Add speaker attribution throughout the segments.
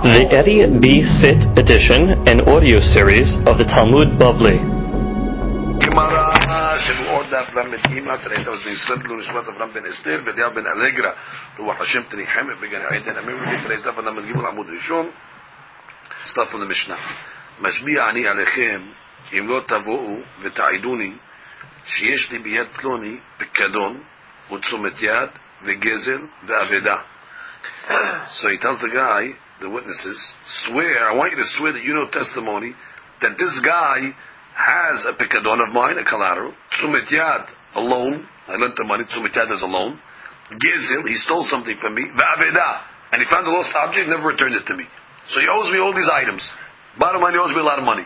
Speaker 1: The Eddie B. Sit edition and audio series of the Talmud Bavli.
Speaker 2: Gemara Shavuot Daf Lamed Gimel. Today's house is Yisrael Nishmat Avram ben Esther B'Diav ben Allegra Ruach Hashem Tenichem Began Eden Amir. Today's Daf Lamed Gimel Amud Rishon. Start from the Mishnah. Mashbi'a ani alechem im lo tavo'u v'ta'iduni sheyesh li biyad ploni pekadon u'tzumet yad v'gezel v'aveda. So he tells the guy, the witnesses, swear, I want you to swear that you know testimony that this guy has a pikadon of mine, a collateral. Tzumet yad, a loan. I lent the money. Tzumet yad is a loan. Gezel, he stole something from me. V'aveda, and he found a lost object, never returned it to me. So he owes me all these items. Bottom line, he owes me a lot of money.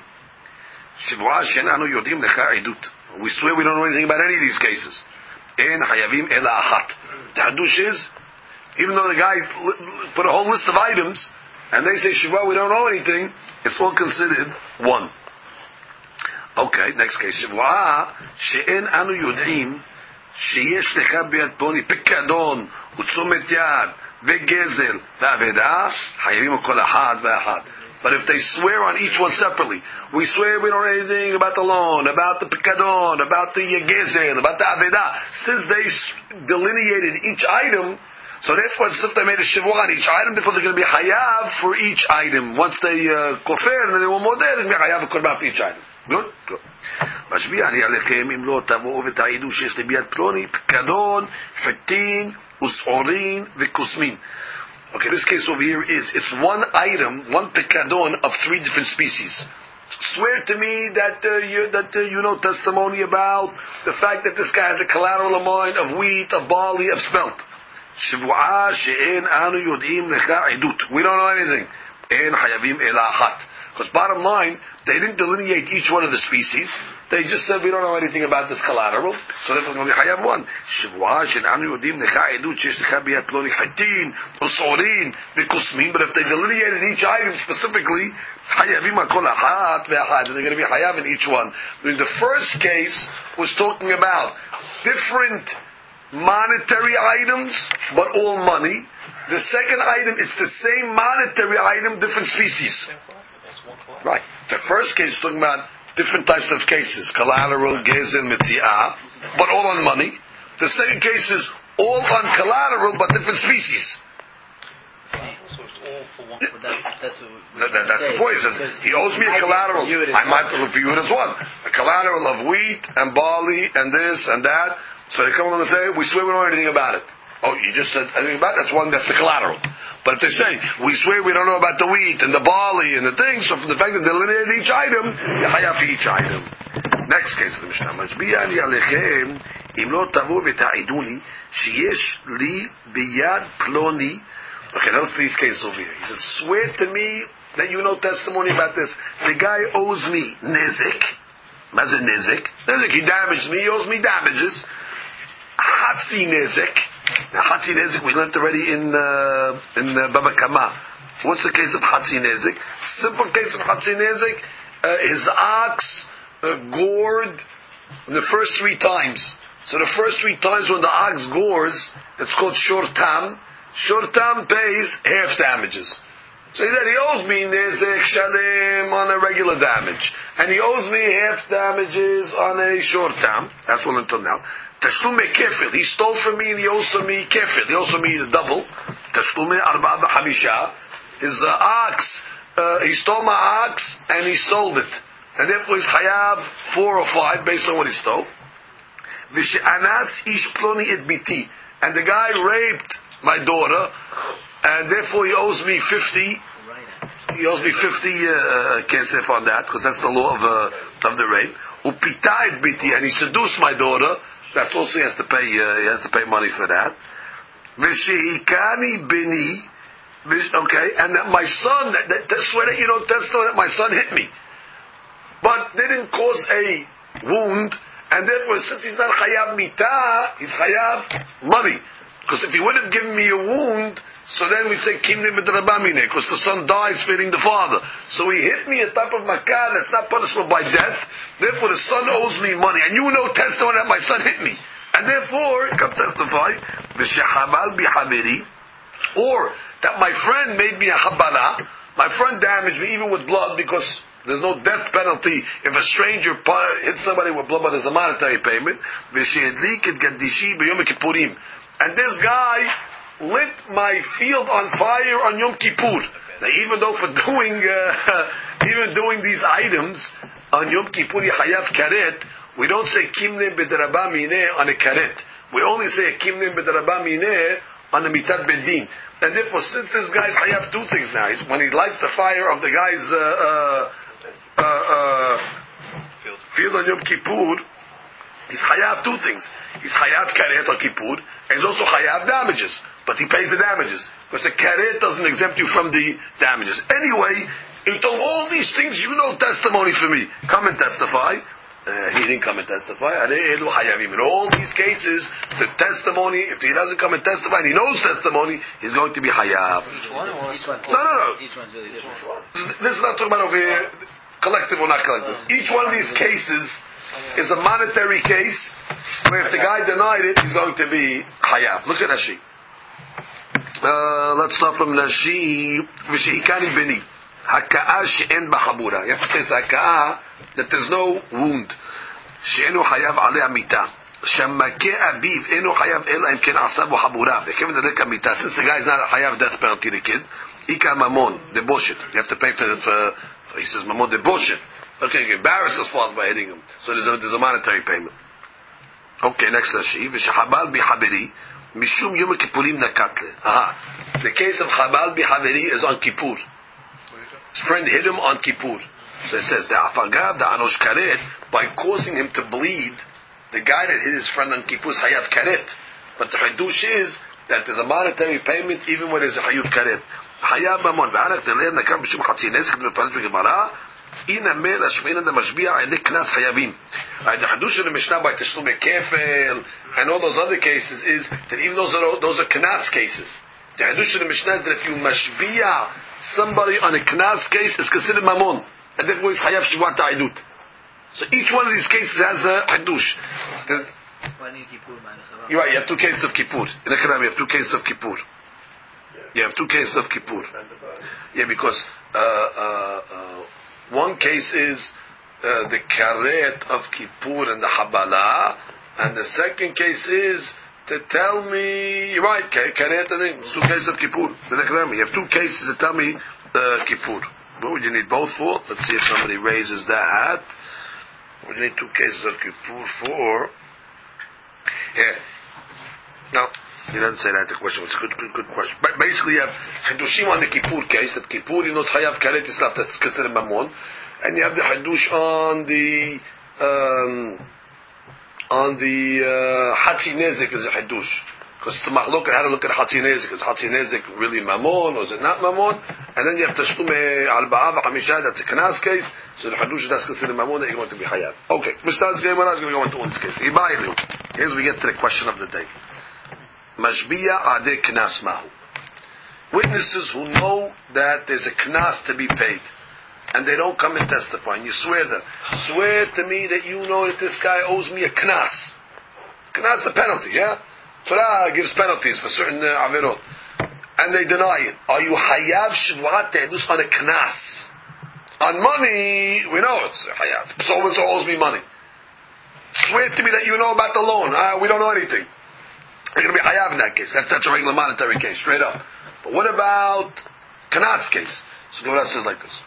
Speaker 2: We swear we don't know anything about any of these cases. En hayavim ela achat. The hadush is, even though the guys put a whole list of items, and they say, Shiva, we don't know anything, it's all considered one. Okay, next case. Shiva, she'en anu yud'im, sheyesh lecha biyad ploni pikadon, utzumet yad, vegezel, ve'aveda, hayavim kol ahad ve'ahad. But if they swear on each one separately, we swear we don't know anything about the loan, about the pikadon, about the gezel, about the aveda, since they delineated each item, so therefore, if they made a shivua on each item, therefore they're going to be hayav for each item. Once they kofer and then they want more there, they're going to be hayav for korban for each item. Good? Good. משביע אני עליכם אם לא תבואו ותעידו שיש לי ביד פלוני פקדון, חיטין, ושעורין וכוסמין. Okay, this case over here is, it's one item, one pekadon of three different species. Swear to me that you know testimony about the fact that this guy has a collateral of mine of wheat, of barley, of spelt. Shivua she'en anu yod'im lecha edut. We don't know anything. En hayavim ela achat. Because bottom line, they didn't delineate each one of the species. They just said we don't know anything about this collateral. So therefore we're going to hayav one. Shivua she'en anu yod'im lecha edut she'esh lecha biyad ploni hatin usorin v'kusmin. But if they delineated each item specifically, hayavim akol achat ve'achat. They're going to be hayav in each one. The first case was talking about different monetary items, but all money. The second item, it's the same monetary item, different species. Right. The first case is talking about different types of cases, collateral, gezel, mitziah, but all on money. The second case is all on collateral, but different species.
Speaker 3: So it's all for one. That's
Speaker 2: the poison. He owes me a collateral. I might view it as one. A collateral of wheat and barley and this and that. So they come along and say, we swear we don't know anything about it. Oh, you just said anything about it? That's one, that's the collateral. But if they say, we swear we don't know about the wheat and the barley and the things, so from the fact that they delineated each item, you haya for each item. Next case of the Mishnah. Mashbi'a ani alechem, im lo tavu v'ta'iduni, sheyesh li biyad ploni. Okay, now let's see these cases over here. He says, swear to me that you know testimony about this. The guy owes me nezik. As a nezik. Nezik, he damaged me, he owes me damages. Hatzi nezik. Now, Hatzi nezik we learned already in Baba Kama. What's the case of Hatzi nezik? Simple case of Hatzi nezik. His ox gored the first 3 times. So the first 3 times when the ox gores, it's called shortam. Shortam pays half damages. So he said he owes me nezik shalem on a regular damage, and he owes me half damages on a shortam. That's one until now. Tashlume kefil. He stole from me and he owes me kefil. He owes me the double. Tashlume arba b'chamisha. His ox, he stole my ox and he sold it. And therefore he's hayav 4 or 5 based on what he stole. V'she'anas ish ploni et biti. And the guy raped my daughter, and therefore he owes me 50. He owes me 50 kesef on that, because that's the law of the rape. Upita et biti. And he seduced my daughter. That also he has to pay money for that. V'shehikani beni. Okay, and that my son, that's where you know that my son hit me, but they didn't cause a wound, and therefore since he's not chayav mita, he's chayav money. Because if he would have given me a wound, so then we'd say kimne b'drabamine, because the son dies feeding the father. So he hit me a type of makah that's not punishable by death. Therefore the son owes me money, and you know testimony that my son hit me, and therefore come testify the shehabal bihamiri, or that my friend made me a habala. My friend damaged me even with blood because there's no death penalty if a stranger hits somebody with blood, but there's a monetary payment. And this guy lit my field on fire on Yom Kippur. Now, even though for doing these items on Yom Kippur, Hayav Karet, we don't say Kimne B'Darabah Mineh on a Karet. We only say Kimne B'Darabah Mineh on the Mitat Bedin. And therefore, since this guy's Hayav two things now, when he lights the fire of the guy's field on Yom Kippur, he's Hayav two things. He's Hayav Karet on Kippur, and he's also Hayav damages. But he pays the damages. Because the Karet doesn't exempt you from the damages. Anyway, he told all these things, you know testimony for me. Come and testify. He didn't come and testify. In all these cases, the testimony, if he doesn't come and testify, and he knows testimony, he's going to be Hayav.
Speaker 3: Each one or each one?
Speaker 2: No.
Speaker 3: Each one's really different.
Speaker 2: This is not talking about over here, collective or not collective. Each one of these cases is a monetary case where if the guy denied it, he's going to be Hayav. Look at Rashi. Let's start from Rashi. V'she'ikani beni. Haka'ah she'en b'chabura. You have to say it's haka'ah that there's no wound. She'enu hayav alei amita. She'makeh abiv enu hayav ela im ken asab b'chabura. Given the lek amita, since the guy is not a hayav death penalty, the kid, ika mamon, the bullshit. You have to pay for he says mamon, the bullshit. Okay, you embarrass his father by hitting him. So there's a monetary payment. Okay, next Rashi. V'shehabal b'haberi. Mishum Yom Kippurim nakatle. The case of Habal bihaveri is on Kippur. His friend hit him on Kippur. So it says the afagav, the anosh karet, by causing him to bleed, the guy that hit his friend on Kippur is hayat karet. But the hadush is that there's a monetary payment even when there's a hayut karet. Hayab mamon v'anak teler nakam b'shum chatzi nesek b'parat b'gemara. Ina mel ashmeina the mashbi'a ele knas hayabim. The hadush of the Mishnah by Tashlum Kefel and all those other cases is that even those are knas cases. The hadush of the Mishnah is that if you mashbi'a somebody on a knas case, is considered mamon, and therefore is hayav shivat ta'idut. So each one of these cases has a hadush. You're right. You have two cases of Kippur. In Akram, you have two cases of Kippur. You have two cases of Kippur. Yeah, because one case is the karet of Kippur and the Habala, and the second case is to tell me, you're right, karet and it's two cases of Kippur. You have two cases to tell me Kippur. What would you need both for? Let's see if somebody raises that. What would you need two cases of Kippur for? Yeah. No, he doesn't say that. The question was a good question. But basically, you have Hadushim on the Kippur case. That Kippur, you know, it's Hayav Karet Islam, that's considered Mammon. And you have the Hadush on the Hatzi Nezik is a Hadush. Because it's a Machlok, how to look at Hatzi Nezik. Is Hatzi Nezik really Mammon or is it not Mammon? And then you have Tashlume Al-Ba'ah V'Chamisha, that's a Knas case. So the Hadush that's considered Mammon, that you're going to be Hayav. Okay, Mishnah's game, we're not going to go into one case. Here's we get to the question of the day. Mashbiya Ade Knas Mahu. Witnesses who know that there's a Knas to be paid, and they don't come and testify, and you swear them. Swear to me that you know that this guy owes me a Knas. Knas is a penalty, yeah? Torah gives penalties for certain avirot. And they deny it. Are you Hayav Shivrat Te'edus on a Knas? On money, we know it's Hayav. So-and-so owes me money. Swear to me that you know about the loan. We don't know anything. You're going to be Hayav in that case. That's a regular monetary case, straight up. But what about Knas case? So the Gemara says like this.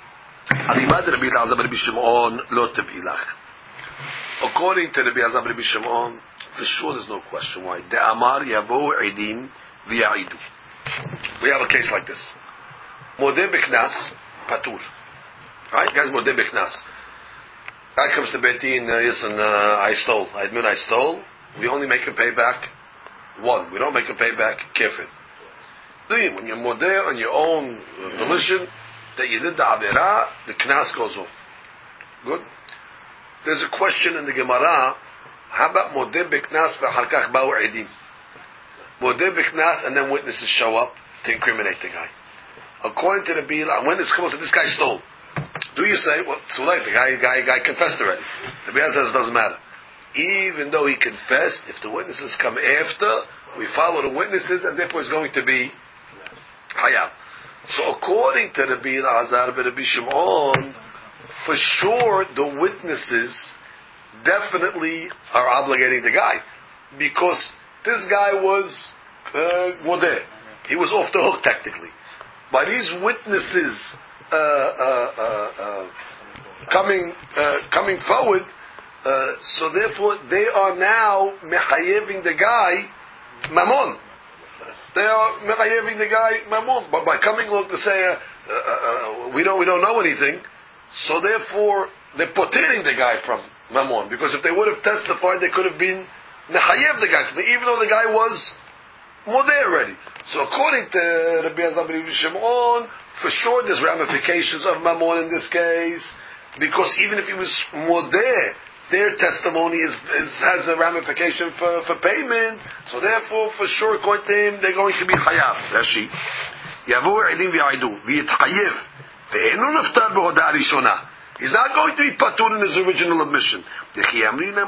Speaker 2: According to Rabbi Elazar Rabbi Shimon, for sure there's no question why. De'amar yavo edim v'ya'idu. We have a case like this. Modeh b'knas patur. Right? Guys, modeh b'knas. Guy comes to Beit Din, listen, I stole. I admit I stole. We only make him pay back one. We don't make him pay back kefir. When you're modeh on your own volition, that you did the Avirah, the Knas goes off. Good? There's a question in the Gemara, how about Modeh B'Knas v'Harkach Ba'u Edim? Modeh B'Knas and then witnesses show up to incriminate the guy. According to the Bila, when this comes to this guy stole, do you say, well, it's too late, the guy confessed already. The Bila says it doesn't matter. Even though he confessed, if the witnesses come after, we follow the witnesses and therefore it's going to be Hayav. So according to Rabbi Elazar and Rabbi Shimon, for sure the witnesses definitely are obligating the guy, because this guy was modeh. He was off the hook technically. By these witnesses coming forward, so therefore they are now mechayeving the guy mamon. They are mechayeving the guy mamon, but by coming along to say we don't know anything, so therefore they're potering the guy from mamon, because if they would have testified, they could have been mechayev the guy, even though the guy was modeh already. So according to Rabbi Elazar ben Shimon, for sure there's ramifications of mamon in this case, because even if he was modeh, their testimony has a ramification for payment. So therefore, for sure, according to him, they're going to be chayav. Rashi. Yavo elim v'yaidu v'yitchayev ve'enu naftar b'hodah rishona. He's not going to be patur in his original admission. That which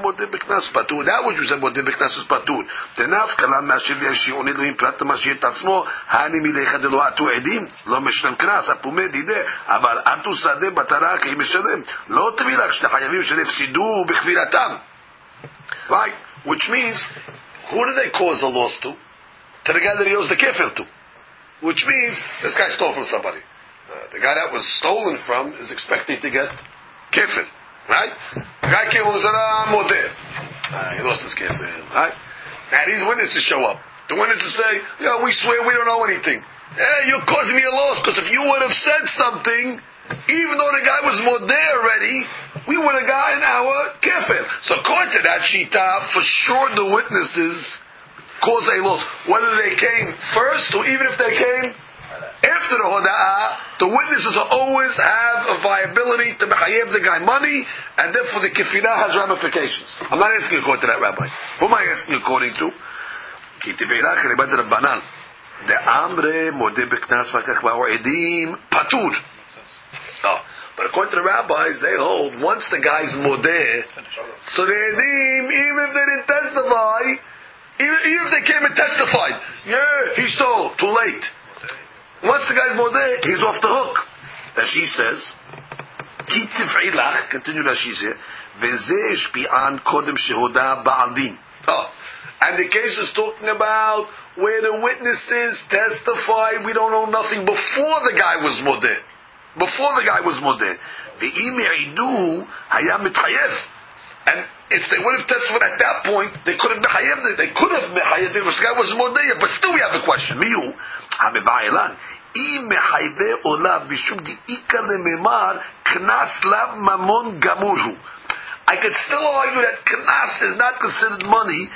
Speaker 2: was a modeh b'knas is patur. Tenaf kalam ma'ashiv yashi'on elohim prat ma'ashir tatzmo hani milecha delo atu edim lo meshlam knas apumed ideh aval atu sadeh batara ki meshalem lo tvilach shte chayavim shenefsidu b'chviratam. Right? Which means, who do they cause a loss to? To the guy that he owes the kefil to. Which means, this guy stole from somebody. The guy that was stolen from is expecting to get kefil, right? The guy came and said, modeh. He lost his kefil, right? And these witnesses show up. The witnesses say, we swear we don't know anything. You're causing me a loss, because if you would have said something, even though the guy was modeh already, we would have gotten our kefil. So according to that shita, for sure the witnesses cause a loss. Whether they came first, or even if they came after the hoda'ah, the witnesses always have a viability to mechayev the guy money, and therefore the kefirah has ramifications. I'm not asking according to that rabbi. Who am I asking according to? Ki tiveirach rebat rabbanan de amre modeh b'knas v'kach ba'or edim patur. But according to the rabbis, they hold once the guy's modeh, so the edim, even if they didn't testify, even if they came and testified, he stole, too late. Once the guy's modeh, he's off the hook. Rashi says, Ki tiv'ilach, continue Rashi says, V'zeh shpi'an kodem shehoda ba'aldin. And the case is talking about where the witnesses testify we don't know nothing before the guy was modeh. Before the guy was modeh. Ve'im ya'idu hayam mitchayev. And if they would have testified at that point, they could have mechayeved it. They could have mechayeved it because the guy was modeh. But still we have a question. Miyu, hameba'ilan. I mechayve olav bishum di'ika lememar knas lav mamon gamurhu. I could still argue that knas is not considered money.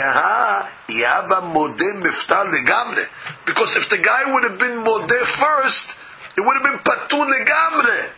Speaker 2: Because if the guy would have been modeh first, it would have been patur legamre.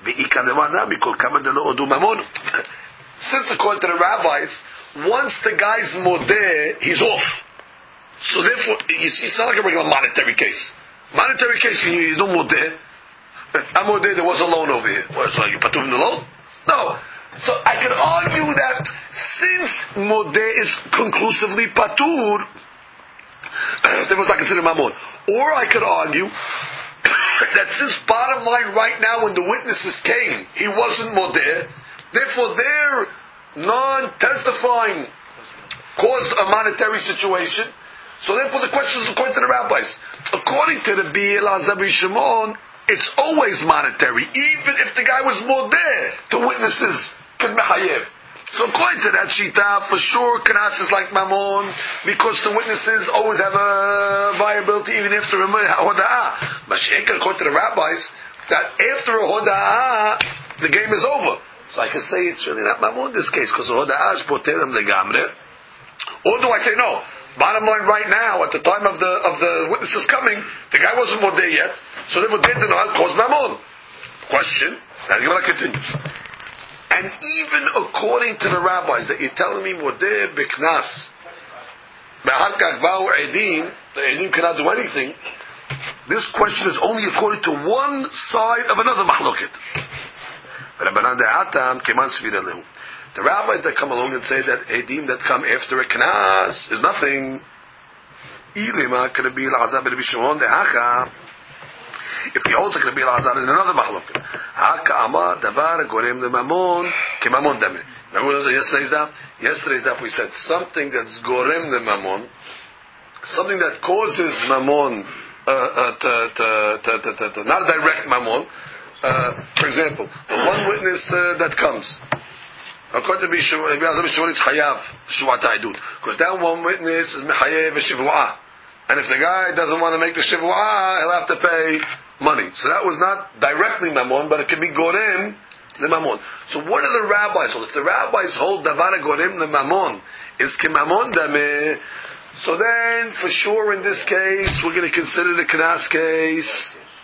Speaker 2: Since according to the rabbis, once the guy's modeh, he's off. So therefore, you see, it's not like a regular monetary case. Monetary case, you do modeh. I'm modeh, there was a loan over here. What, so you patur in the loan? No. So I could argue that since modeh is conclusively patur, there was like a sinner mamon. Or I could argue that since bottom line right now when the witnesses came, he wasn't modeh, therefore their non-testifying caused a monetary situation. So therefore the question is according to the rabbis. According to the Rabbi Elazar ben Shimon, it's always monetary, even if the guy was modeh, the witnesses could mechayev. So according to that shita, for sure knas is like mamon, because the witnesses always have a viability even after a hoda'ah. But according to the rabbis, that after a hoda'ah, the game is over. So I can say it's really not mamon in this case, because the hoda'ah is poterem legamre. Or do I say no? Bottom line, right now, at the time of the witnesses coming, the guy wasn't modeh yet, so therefore they did not cause mamon. Question. Now the Gemara continues. And even according to the rabbis that you're telling me modeh b'knas, be'harkach ba'u edim, the edim cannot do anything. This question is only according to one side of another mahloket. The rabbis that come along and say that edim that come after a knas is nothing. If he holds like Rabbi Elazar, in another mahloket. Haka amar davar gorem lemamon kemamon dame. Remember yesterday's daf? Yesterday's daf we said something that's gorem lemamon, something that causes mamon, not direct mamon. For example, the one witness that comes. According to it's chayav shvuat ha'idut. Because that one witness is mechayev v'shivua, and if the guy doesn't want to make the shivua, he'll have to pay money. So that was not directly mamon, but it could be gorem the mamon. So what do the rabbis hold? If the rabbis hold davar gorem the mamon is kemamon dameh, so then for sure in this case we're going to consider the knas case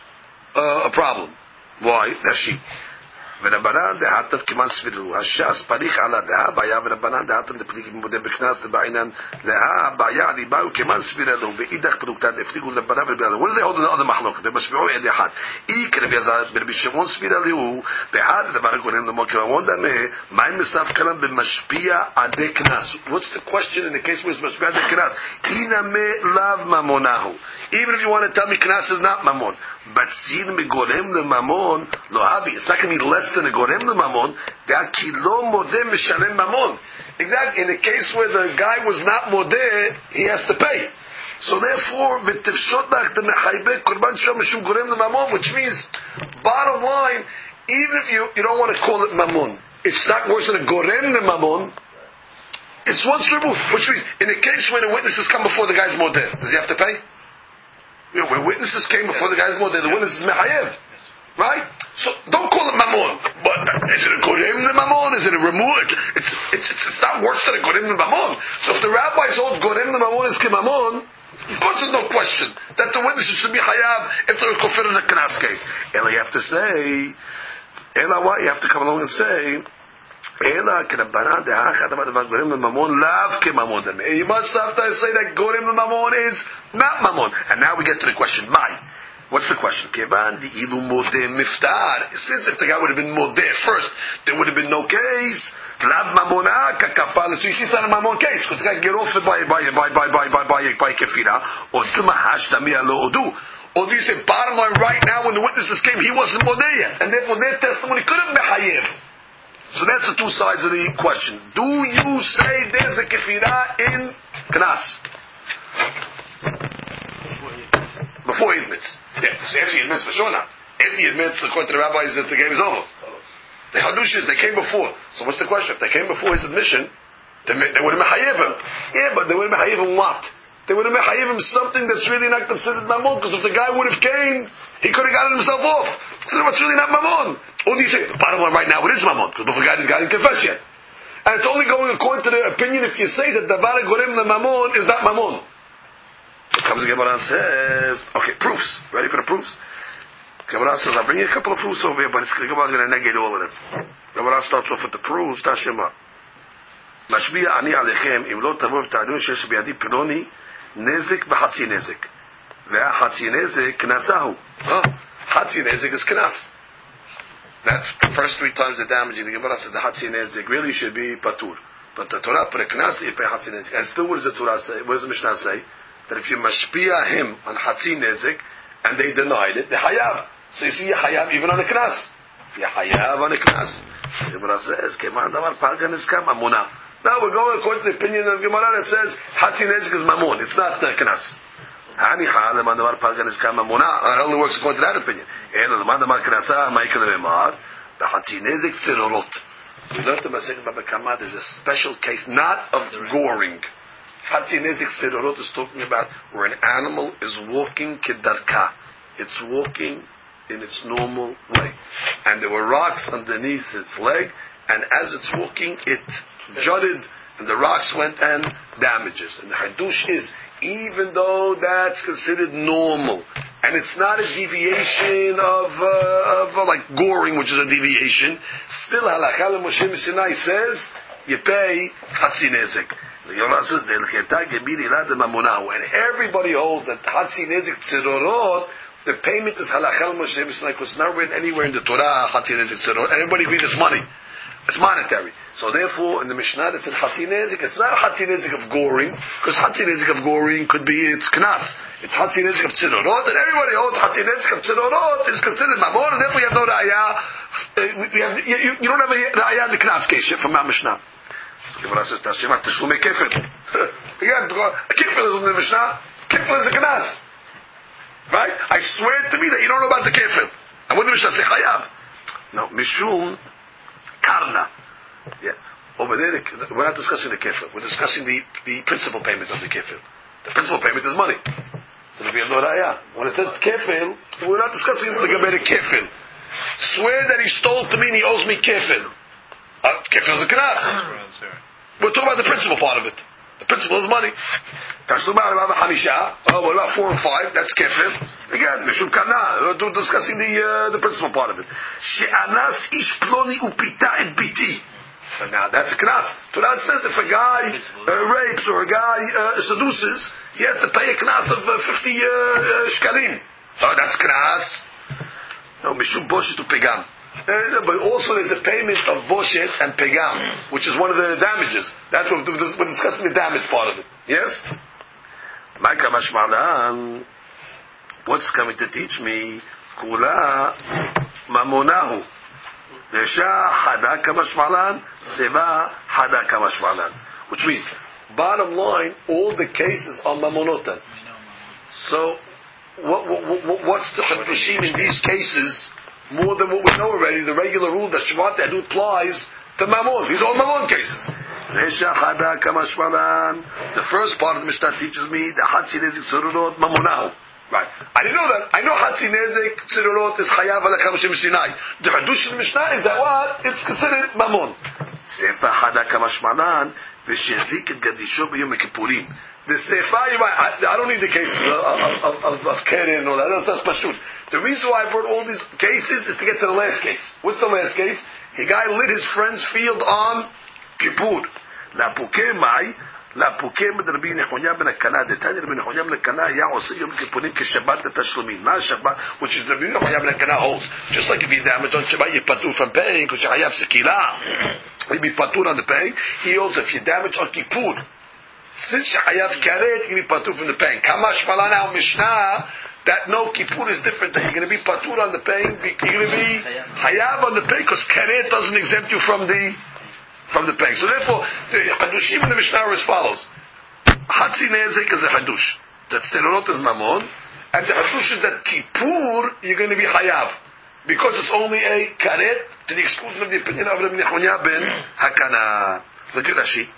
Speaker 2: a problem. Why? Rashi. ורבנן דעתם כמעט סבירו, הש"ס פריך על הדעה, בעיה ורבנן דעתם לפליגים מודה בכנס בעינן, להה, בעיה, ליבה וכמעט סבירה לו, ואידך פלוגתן הפליגו לבנה ולבנה. What do they hold in the other מחלוקת? they משפיעו עד אחד. אי כרבי עזר, ברבי שמעון סבירה לו, בהד דבר גורם למו כממון דמה, מה אם מסף כלם במשפיע עדי כנס? What's the question in the case where it's משפיע עדי כנס? אינמה לאו ממונהו. Even if you want to tell me כנס is not ממון, but סיר מגורם לממון, לא הבי, it's not going to be less than a gorem the mamon, that kilo modeh mishalem mamon. Exactly. In the case where the guy was not modeh, he has to pay. So therefore, b'tifshotach the mechaybe korban shom mishum gorem the mamon, which means, bottom line, even if you don't want to call it mamon, it's not worse than a gorem the mamon. It's once removed, which means in the case when the witnesses come before the guy's modeh, does he have to pay? You know, when witnesses came before the guy's modeh, the witness is mechayev. Right? So don't call it mamon. But is it a gorem the mamon? Is it a remove? It's not worse than a gorem the mamon. So if the rabbis hold gorem the mamon is kemamon, of course there's no question that the witnesses should be chayav if they're kofir in a knas case. Ela, you have to say, Ela, what? You have to come along and say, Ela k'rabbanan de'achad about gorem the mamon lav kemamon. You must have to say that gorem the mamon is not mamon. And now we get to the question, Mai. What's the question? Kevan di ilu modeh miftar. Since if the guy would have been modeh first, there would have been no case. Lav mamona kakafal. So you see, it's not a mamon case because the guy can get off it by kefira. Or dumahash tamia lo odu. Or do you say bottom line right now when the witnesses came, he wasn't modeh yet, and therefore their testimony couldn't be chayev. So that's the two sides of the question. Do you say there's a kefira in knas? Before he admits. Yeah, after he admits for sure not. If he admits, according to the rabbis, that the game is over. The hadush is they came before. So what's the question? If they came before his admission, they would have mechayev him. Yeah, but they would have mechayev him what? They would have mechayev him something that's really not considered mamon, because if the guy would have came, he could have gotten himself off. So what's really not mamon? Or do you say, the bottom line right now, it is mamon, because the guy didn't confess yet. And it's only going according to the opinion if you say that davar gorem the mamon is not mamon. Comes the Gemara and says, okay, proofs. Ready for the proofs? Gemara says, I'll bring you a couple of proofs over here, but the Gemara is going to negate all of them. Gemara starts off with the proofs, Tashema. Mashbiya ani alechem, im lo tavov ta'adun shesh biyadi piloni, nezik b'chatzi nezik. Ve'chatzi nezik knasahu. Chatzi nezik is knas. That's the first three times the damage. The Gemara says the chatzi nezik really should be patur. But the Torah put a knas, you pay chatzi nezik. And still what does the Torah say? What does the Mishnah say? That if you mashpia him on Hatzi Nezik and they denied it, they hayav. So you see, you hayav even on a knas. You hayav on a knas. Gemara says, "Keman davar pagan is kam amuna." Now we're going according to the opinion of Gemara that says Hatzi Nezik is mamun. It's not knas. Hani chal leman davar pagan is kam amuna. It only works according to that opinion. And leman davar knasa ma'ikad remar the Hatzi Nezik tzirorot. We learned the Masechet Baba Kama. There's a special case, not of goring. Hatzi Nezik Tzirorot is talking about where an animal is walking kedarka. It's walking in its normal way. And there were rocks underneath its leg, and as it's walking, it jutted, and the rocks went and damages. And the hadush is, even though that's considered normal, and it's not a deviation of like goring, which is a deviation, still Halakha Moshe Sinai says, you pay Hatzi Nezik. And everybody holds that Hatzi Nezik Tzirorot, the payment is Halachal Moshe B'Sinai, because it's not written anywhere in the Torah, Hatzi Nezik Tzirorot, and everybody agrees it's money. It's monetary. So therefore, in the Mishnah, it's in Chatzi Nezik. It's not a Chatzi Nezik of goring, because Chatzi Nezik of goring could be it's Knaf. It's Chatzi Nezik of Tzidorot, and everybody holds Chatzi Nezik of Tzidorot is considered Mamon, and therefore you have no Raya. You don't have a Raya in the Knaf case from our Mishnah. So Gemara says, Tashema Teshlume Kefil. Again, Kefil is in the Mishnah. Kefil is a Knaf. Right? I swear to me that you don't know about the Kefil. And what did the Mishnah say? Chayav. No, Mishum Karna. Yeah. Over there, we're not discussing the kefil. We're discussing the principal payment of the kefil. The principal payment is money. So if you have no raya, when it says kefil, we're not discussing the kefil. Swear that he stole to me and he owes me kefil. Kefil is a knaf. We're talking about the principal part of it. The principal is money. What about 4 and 5? That's kefil. Again, mishum kana. We're discussing the principal part of it. She'anas ish ploni upita et biti. And now that's a knas. So that says if a guy rapes or a guy seduces, he has to pay a knas of 50 shkalim. Oh, that's knas. No, mishum boshet to pegam. But also there's a payment of boshet and pegam, which is one of the damages. That's what we're discussing, the damage part of it. Yes? Ma'ika mashmalan. What's coming to teach me? Kula mamonahu. Resha hada kamashmalan, seva hada kamashmalan. Which means, bottom line, all the cases are mamonotan. So, what's the Hadushim in these cases more than what we know already? The regular rule that Shvat Adu applies to Mammon. These are all Mammon cases. Resha hada kamashmalan. The first part of the Mishnah teaches me the Hatzi Nezik Sururot Mamonahu. Right. I didn't know that. I know Hatzi Nezek Tzirurot is Chayav Alechem Shem Sinai. The Hadush in the Mishnah is that what? It's considered Mammon. Sefa Hada Kamashmalan V'Shedlik Et Gadisho B'Yom Kippurim. The Sefa, I don't need the cases of Keren and all that. That's Pashut. The reason why I brought all these cases is to get to the last case. What's the last case? The guy lit his friend's field on Kippur. La Pukeh Mai. La Pukem de Rabbi Nechonya ben Akana, the Tanya Rabbi Nechonya ben Akana, Ya Osi Yom Kippurim Kishabat the Tashlumin. Ma Shabbat, which is Rabbi Nechonya ben Akana holds. Just like if you damage on Shabbat, you patur from paying, because you have Sekila. You be patur on the paying. He holds if you damage on Kippur. Since you have Karet, you be patur from the paying. Kamash Malana Mishnah, that no Kippur is different. That you're going to be patur on the paying, you're going to be Hayav on the paying, because Karet doesn't exempt you from the paying. So therefore, the Hadushim in the Mishnah are as follows. Hatzi Nezek is a Hadush. That Tzirurot is Mammon. And the Hadush is that Kippur, you're going to be Hayav. Because it's only a Karet, to the exclusion of the opinion of Rabbi Nechonya ben Hakana. Look at Rashi.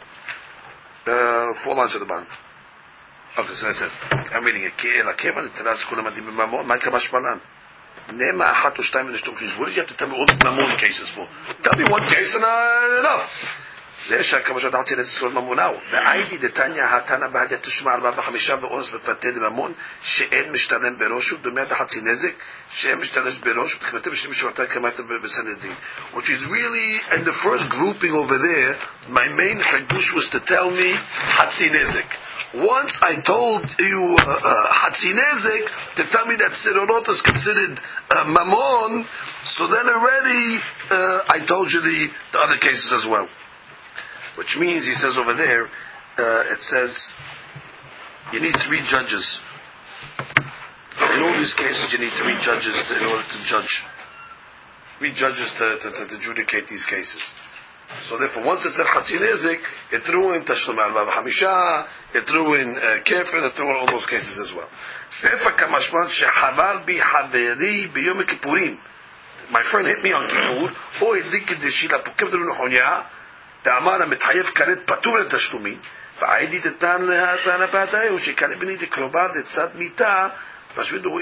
Speaker 2: 4 lines at the bottom. Okay, so it says, I'm reading it. Kevan Teras Kulam Adim Mammon, Ma'ika Mashmalan. Nema Achat or Shtayim V'Nishtum Kis. What did you have to tell me all the Mammon cases for? Tell me one case and enough. ليش كما شرحت لك سورة مموناو بعيد دتانيا هاتنا بعد تسمع 4 5 بأنس بفتاد ممون شئن مشتلم بروشه دمية حتى نزك شئن مشتلش بروش بكتب شيء مش وقتها كما بسندين. Which is really in the first grouping over there, my main hadush was to tell me Hatzi Nezek. Once I told you Hatzi Nezek to tell me that Sirorot is considered Mammon, so then already I told you the other cases as well. Which means, he says over there, it says, you need 3 judges. In all these cases, you need 3 judges in order to judge. 3 judges to adjudicate these cases. So therefore, once it said Hatzi Nezek, it threw in Tashlum al-Bab Hamisha, it threw in Kefir, it threw in all those cases as well. Sefa kamashman shechaval bi haveri biyom kippurim. My friend hit me on Kippur, or hidlik deshila pukem dru nechonya, ta'amar mithayev karet patur tashlumin, va'aydi detan le'atana ba'dayu shekane b'ni dekroba detzad mita. Once we want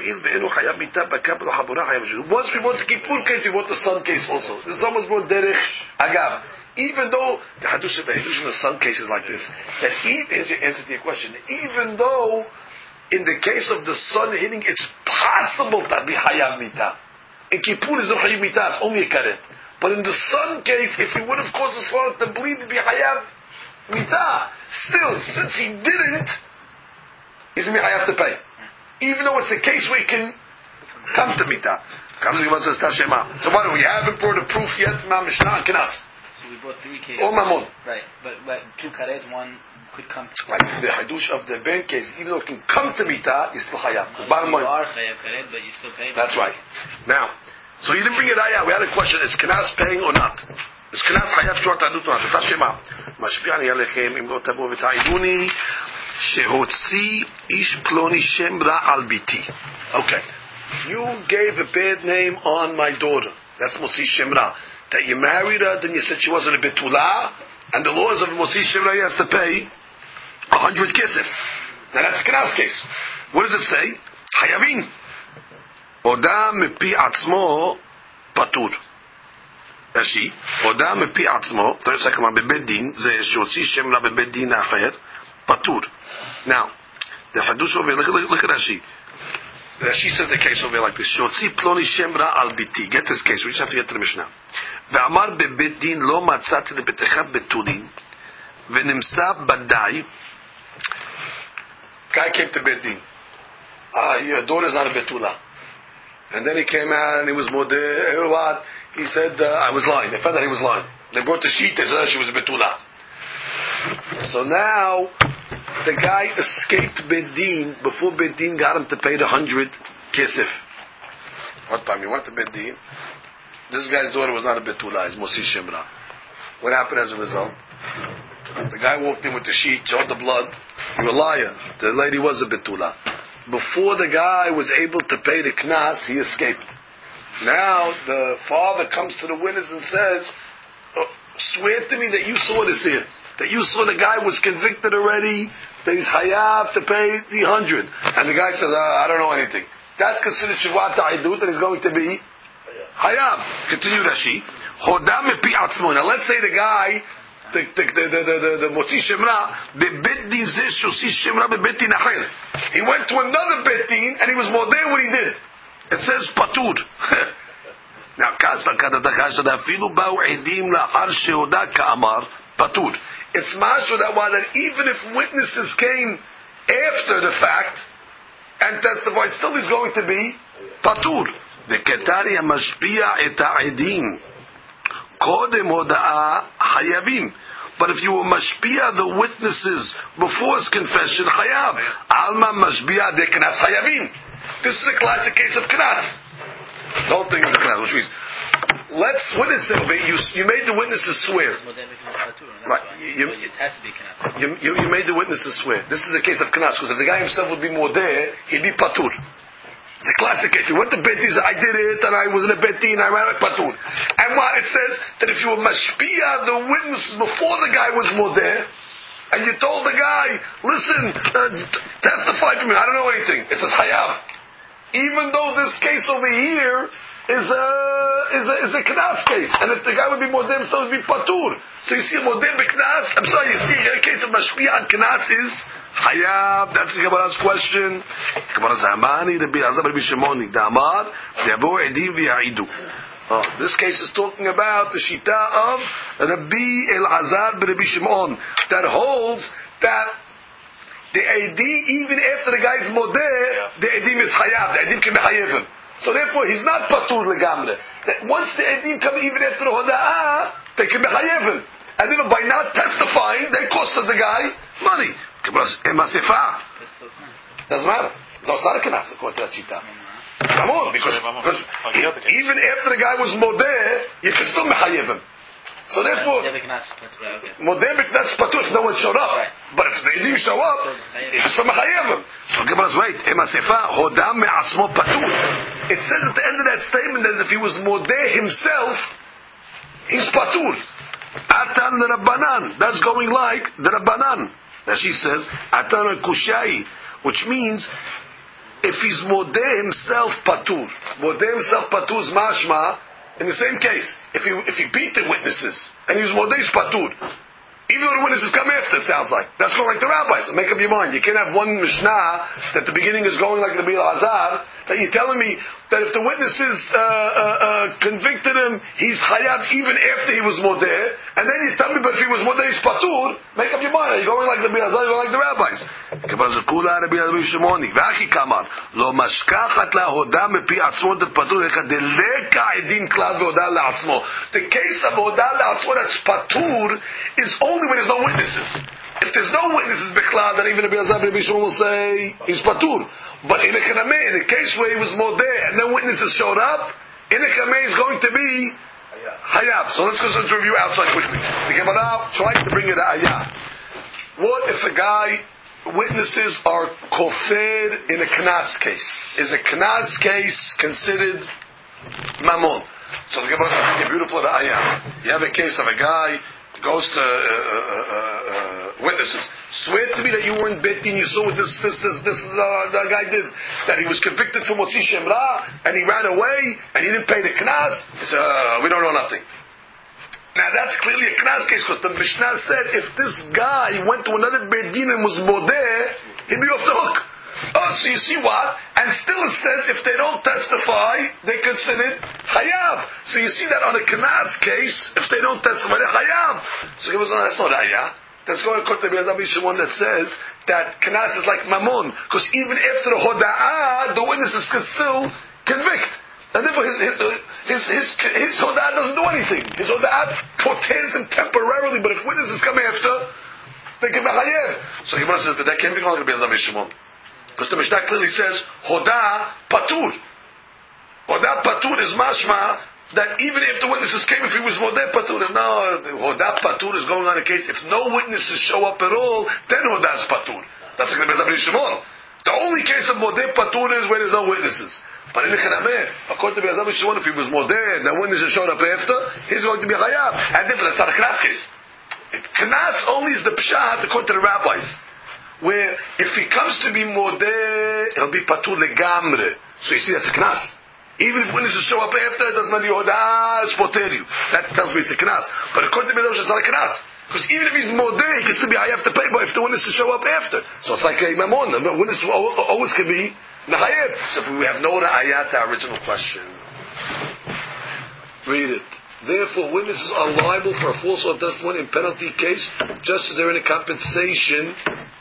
Speaker 2: the Kippur case, we want the Sun case also. The Sun was born derech agav. Even though the Hadush of the Sun case is like this, that here's your answer to your question. Even though in the case of the Sun hitting, it's possible to be Hayav Mita. In Kippur is no Hayav Mita, it's only a karet. But in the Sun case, if he would have caused his father to bleed, it'd be Hayav Mita. Still, since he didn't, he's going to have to pay. Even though it's a case where he can come to Mita. So what do we haven't brought a proof yet from our Mishnah and Knas?
Speaker 3: we brought 3 cases.
Speaker 2: Or Mammon.
Speaker 3: Right, but 2 karet, 1 could come to.
Speaker 2: Right. The hadush of the ben case, even though it can come to mita, you still hayab.
Speaker 3: You are chayav karet, but you still pay.
Speaker 2: That's right. Now, so you didn't bring it ayah. We had a question: is Knas paying or not? Is Knas hayab short adut or not? Tashema. Mashpi'an yalechem im go tabu v'ta'iduni shehotzi ish ploni shem ra al biti. Okay. You gave a bad name on my daughter. That's Mosi Shemra. That you married her, then you said she wasn't a Betula, and the laws of Mosi Shemra, he has to pay 100 kisif. Now that's Knas case. What does it say? Hayavin. Oda mepi atzmo patur. Rashi. Oda mepi atzmo. Third second one. Bebedin. Ze shotzi Shemra bebedin acher. Patur. Now, the Hadush over here, look at Rashi. Rashi says the case over here like this. Shotzi ploni shemra al biti. Get this case. We just have to get to the Mishnah. Ve'amar bebet din lo matzati lebetechat betulin ve'nimsa badai. Guy came to bet din. Your daughter's not a betula. And then he came out and he was modeh. What? He said, I was lying. They found that he was lying. They brought the sheet. They said she was a betula. So now the guy escaped Bedin before Bedin got him to pay the 100 kisif. What time? He went to Bedin. This guy's daughter was not a betula. It's Mosi Shemra. What happened as a result? The guy walked in with the sheet, showed the blood. You're a liar. The lady was a betula. Before the guy was able to pay the knas, he escaped. Now the father comes to the witness and says, swear to me that you saw this here. That you saw the guy was convicted already, that he's hayav to pay the 100. And the guy says, I don't know anything. That's considered Shivat Ta'idut, and he's going to be hayav. Continue Rashi. Hodam mepi atzmo. Now let's say the guy, the Motzi Shemra, the Beddin zeh shosi Shemra bebetin acher. He went to another Beddin, and he was modeh what he did. It says patur. Now, Kasa Kadadachasha, Afilu Bau Edim La'ar Sheoda Ka'amar patur. It's mashu that one, that even if witnesses came after the fact and testified, still he's going to be patur. The ketari mashpia et ha'edim kodem hoda'a hayavim. But if you were mashpia the witnesses before his confession, hayav. Alma mashpia de knas hayavim. This is a classic case of knas. The whole thing is a knas, which means what is it? You made the witnesses swear. Right.
Speaker 3: It has to be knas.
Speaker 2: You made the witnesses swear. This is a case of knas, because if the guy himself would be more there, he'd be patur. It's a classic case. You went to Betin, I did it, and I was in a Betin, I ran a patur. And what it says, that if you were mashpia the witnesses before the guy was more there, and you told the guy, listen, testify for me, I don't know anything. It says hayav. Even though this case over here is a knas case, and if the guy would be modeh himself, would be patur. So you see, modeh b'knas. I'm sorry, you see, a case of mashpia and knas is hayav. That's the Gemara's question. Gemara's Hamani, Rabbi Azar, Rabbi Shimoni, Damar, Yavo Edim v'Ya'idu. This case is talking about the shita of Rabbi Elazar, Rabbi Shimon, that holds that the Edim, even after the guy's modeh, the Edim is hayav. The Edim can be hayavim. So therefore, he's not patur legamre. That once the edim come even after the hoda'ah, they can be hayevim. And then by not testifying, they costed the guy money. Doesn't matter. No, it's not a kenas according to that shita. Come on, because even after the guy was modeh, you can still be hayevim. So therefore, modeh b'knas patur if no one showed up. But if they didn't show up, it's from a hayevim. So Gemara's right. Hodam me'asmo patur. It says at the end of that statement that if he was modeh himself, he's patur. Atan l'Rabbanan. That's going like the Rabbanan. That she says, Atan al-Kushai, which means if he's modeh himself patur. Modeh himself patur is mashma. In the same case, if he beat the witnesses and he was modeh patur, even though the witnesses come after, it sounds like that's going like the rabbis. Make up your mind. You can't have one mishnah that the beginning is going like the Rabbi Elazar. That you're telling me that if the witnesses convicted him, he's chayav even after he was modeh, and then you tell me, but if he was modeh, he's patur. Make up your mind. Are you going like the Biazar, or like the rabbis? Lo mashkachat lahoda mepi atzmo det patur deleka edim klal vehoda la'atzmo. The case of hoda la'atzmo that's patur is only when there's no witnesses. If there's no witnesses b'klal, then even the Biazar Rabbi Shimon will say he's patur. But in a kanameh, in a case where he was modeh and no witnesses showed up, in a kanameh is going to be hayav. So let's review outside quickly. The Gemara trying to bring it to ayah. What if a guy, witnesses are kofir in a knas case? Is a knas case considered mamon? So the Gemara is bringing a beautiful ayah. You have a case of a guy goes to witnesses. Swear to me that you weren't betting. You saw what this guy did. That he was convicted for motzi shem ra, and he ran away, and he didn't pay the knas. He said, we don't know nothing. Now that's clearly a knas case, because the Mishnah said if this guy went to another beit din and was modeh, he'd be off the hook. Oh, so you see what? And still it says if they don't testify, they consider chayav. So you see that on a knas case, if they don't testify, they're chayav. So he was on, that's not ayah. That's going to quote the Rabbi Shimon that says that knas is like mamon, because even after the hoda'ah, the witnesses can still convict. And therefore his hoda'ah doesn't do anything. His hoda'ah portends him temporarily, but if witnesses come after, they can be chayav. So he says, but that can't be going to be Rabbi Shimon. Because the Mishnah clearly says, Hoda Patur. Hoda Patur is mashma that even if the witnesses came, if he was Modeh Patur, no, Hoda Patur is going on a case, if no witnesses show up at all, then Hoda is Patur. That's like the Rabbi Shimon. The only case of Modeh Patur is when there's no witnesses. But in the Chanameh, according to Rabbi Shimon, if he was Modeh and the witnesses showed up after, he's going to be Chayav. And therefore, that's not a Knas case. Knas only is the Pshat according to the rabbis. Where if he comes to be modeh, he'll be patur legamre. So you see, that's a knas. Even if witnesses show up after, it doesn't matter. It's poter you. That tells me it's a knas. But according to me, it's not a knas. Because even if he's modeh, he can still be hayav to pay. But if the witnesses show up after, so it's like a mamon. The witness always can be nahayev. So we have no ra'ayat to our original question. Read it. Therefore, witnesses are liable for a false or testimony in penalty case, just as they're in a compensation.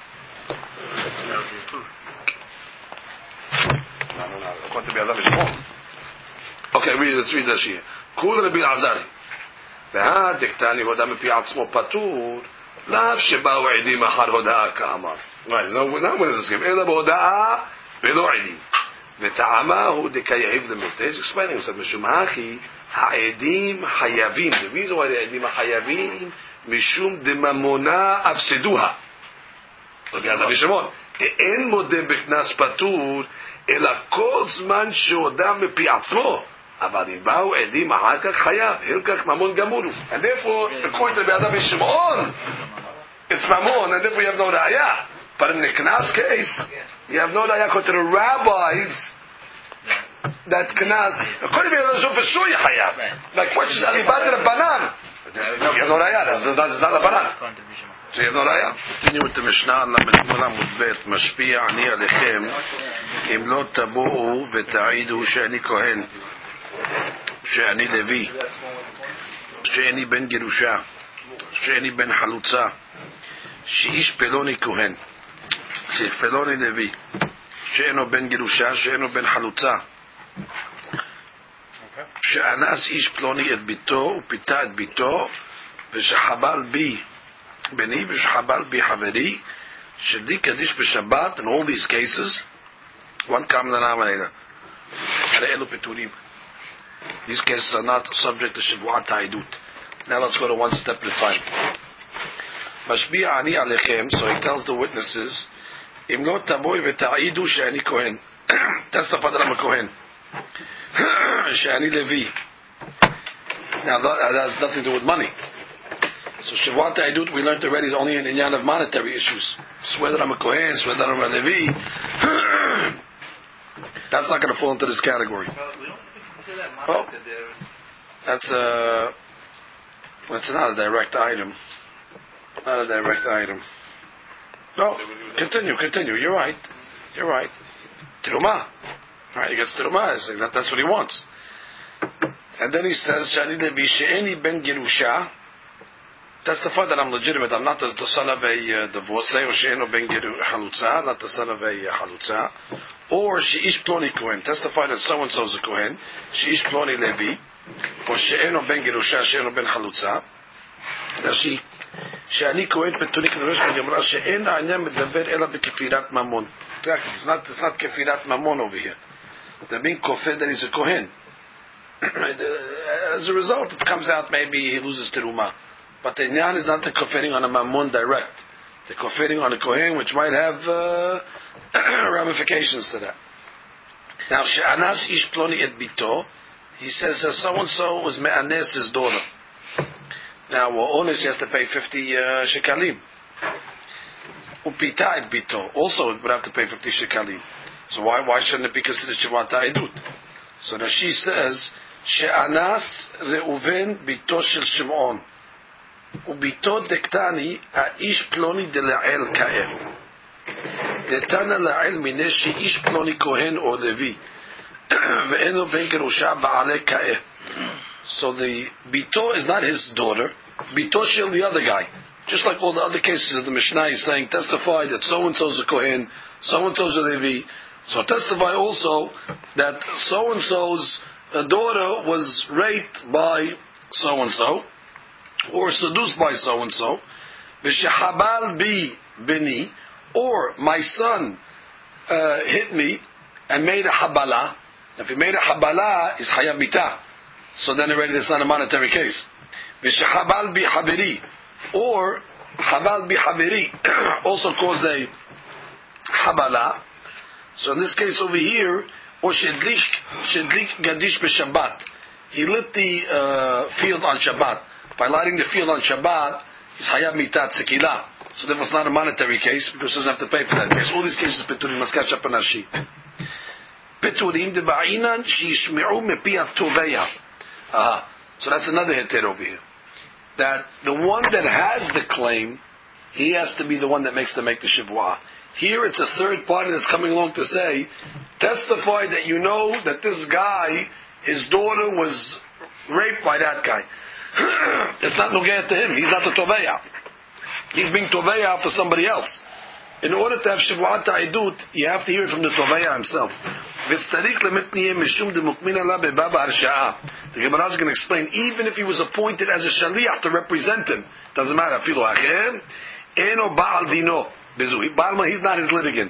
Speaker 2: Okay, let's read this here. Kul Rabbi Azari. והד דקטני הודה מפי עצמו פטור, לאו שבאו עדים אחר הודאה כאמר. Not when it's given, אלא בהודאה ולא עדים. וטעמה הוא דקייב למתא. He's explaining himself. משום הכי העדים חייבים. The reason why the העדים החייבים, משום דממונה אפסדוה. רבי עזבי שמעון. אין מודה בקנס פטור, אלא כל זמן שהודה מפי עצמו. אבל אם באו עדים אחר כך חייב, הלקח ממון גמורו. And therefore, according to Rabbi Adav Shimon, it's mamon, and therefore you have no raya. But in the knas case, you have no raya according to the rabbis that knas. According to Rabbi Adav for sure you hayav. Like questions alibat rabbanan. No, you have no raya. That's not rabbanan. So you have no raya. Continue with the Mishnah. Lamedmula mudbet mashpia ani alechem im lo tabu'u v'ta'idu she'ani kohen. שאני לוי, שאני בן גירושה, שאני בן חלוצה, שאיש פלוני כהן, שפלוני לוי, שאינו בן גירושה, שאינו בן חלוצה, שאנס איש פלוני את ביתו ופיתה את ביתו, ושחבל בי בני ושחבל בי חברי, שדי קדיש בשבת. In all these cases, one common denominator, הרי אלו פיתורים. These cases are not subject to Shavuat Ta'idut. Now let's go to one step at a time. Mashbi'a ani alechem, so he tells the witnesses, Im lo taboy v'ta'idu she'ani kohen. Testify that I'm a kohen. She'ani levi. Now that has nothing to do with money. So Shavuat Ta'idut, we learned already, is only an inyan of monetary issues. Swear that I'm a kohen, swear that I'm a levi. That's not going to fall into this category. Well, that's not a direct item. Not a direct item. No, continue. You're right. Truma. Right, he gets teruma. That's what he wants. And then he says, Shani Levi she'eni ben gerusha. Testify that I'm legitimate. I'm not the son of a divorcee, or she'eno ben halutza, not the son of a halutza, or she'ish ploni kohen. Testify that so and so is a kohen. She'ish ploni Levi, or she'eno ben gerusha, she'eno ben halutza. Now she'ani kohen petunik neresh b'gemra she'en ha'anyan medaber ela b'kefirat mamon. It's not kefirat mamon over here. They're being kofed that he's a kohen. As a result, it comes out maybe he loses teruma. But the inyan is not the kofering on a mamon direct. The kofering on a kohen, which might have ramifications to that. Now, she'anas ish ploni et bito. He says so and so was me'anes his daughter. Now, honest, he has to pay 50 shekalim. Upita et bito. Also, it would have to pay 50 shekalim. So why shouldn't it be considered Shavata Edut? So now she says, she'anas Reuven bito shel Shimon. ובתו דקטני האיש פלוני דלעיל כאל דתנא לעיל מיני שאיש פלוני כהן או לוי ואינו בן גרושה בעלי כאל. So the bito is not his daughter, bito shel the other guy, just like all the other cases of the Mishnah is saying, testify that so and so is a kohen, so and so is a levi, so testify also that so and so's daughter was raped by so and so or seduced by so-and-so, v'shehabal bi bini, or my son hit me and made a habala. If he made a habala, it's hayabita. So then already it's not a monetary case. V'shehabal bi habiri, or habal bi habiri, also caused a habala. So in this case over here, or shedlik gadish b'shabbat. He lit the field on Shabbat. By lighting the field on Shabbat, it's hayab mitat sekila. So that was not a monetary case because he doesn't have to pay for that. Because all these cases peturim, let's catch up on Rashi. Peturim de ba'inan shishmi'u mepi hatoveya. So that's another heter over here. That the one that has the claim, he has to be the one that makes the shivua. Here it's a third party that's coming along to say, testify that you know that this guy, his daughter was raped by that guy. It's not nogea to him. He's not the toveya. He's being toveya for somebody else. In order to have shivuat ta'idut, you have to hear it from the toveya himself. The Gemara is going to explain, even if he was appointed as a shaliach to represent him, doesn't matter. He's not his litigant.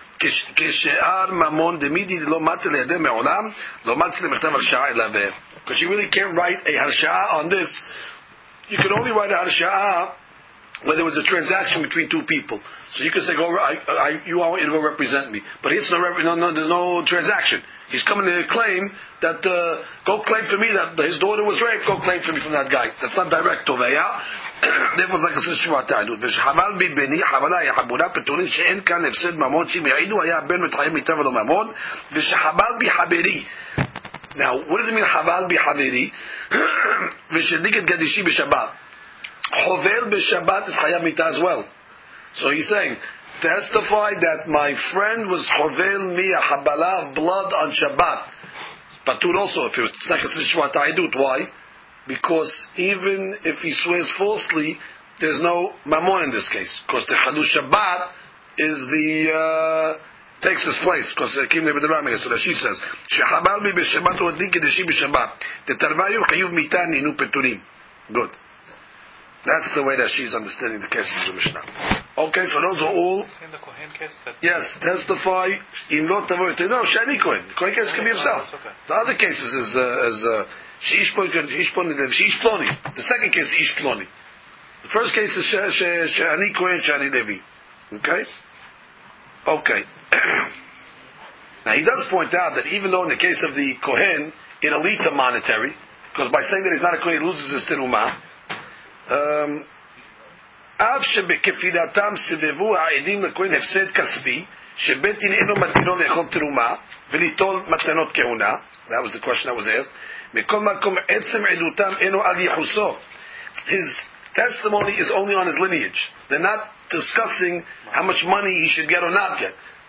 Speaker 2: Because you really can't write a harsha'a on this. You can only write a harsha'a when there was a transaction between two people. So you can say, you want to represent me. But it's there's no transaction. He's coming to claim that, go claim for me that his daughter was raped, go claim for me from that guy. That's not direct toveya. That was like a situation ta'adud. ושחבל בבני, חבלה היה חבולה, פתורין שאין כאן הפסד ממון, שאם יעידו היה בן מתחיים מיטב ולא ממון, ושחבל בחברי. Now, what does it mean, חבל בחברי? ושדיק את גדישי בשבת. חובל בשבת is חייב מיטה as well. So he's saying, testify that my friend was chovel me a habala of blood on Shabbat. Patur also, if it's not considered shvat ta'idut. Why? Because even if he swears falsely, there's no mamon in this case. Because the Chadush Shabbat is the takes his place. Because Kim Nevi Derameh, so that she says, Shehabal bi b'Shabbat or Din Kedeshi b'Shabbat. The Tarvayu chayuv mitan ninu peturim. Good. That's the way that she's understanding the cases of the Mishnah. Okay, so those are all.
Speaker 3: In the Kohen case,
Speaker 2: yes, testify in not no Shani Kohen. The Kohen case can be himself.
Speaker 3: Okay.
Speaker 2: The other cases is Sheish Ploni. The second case is Ish Ploni. The first case is Shani Kohen, Shani Levi. Okay. Now he does point out that even though in the case of the Kohen it'll lead to monetary, because by saying that he's not a Kohen he loses his teruma. אף שבכפילתם סבבו העדים לכהן הפסד כספי שבית דין אינו מתירו לאכול תרומה וליטול מתנות כהונה. That was the question that was asked. מכל מקום עצם עדותם אינו על ייחוסו. His testimony is only on his lineage. They're not discussing how much money he should get or not get.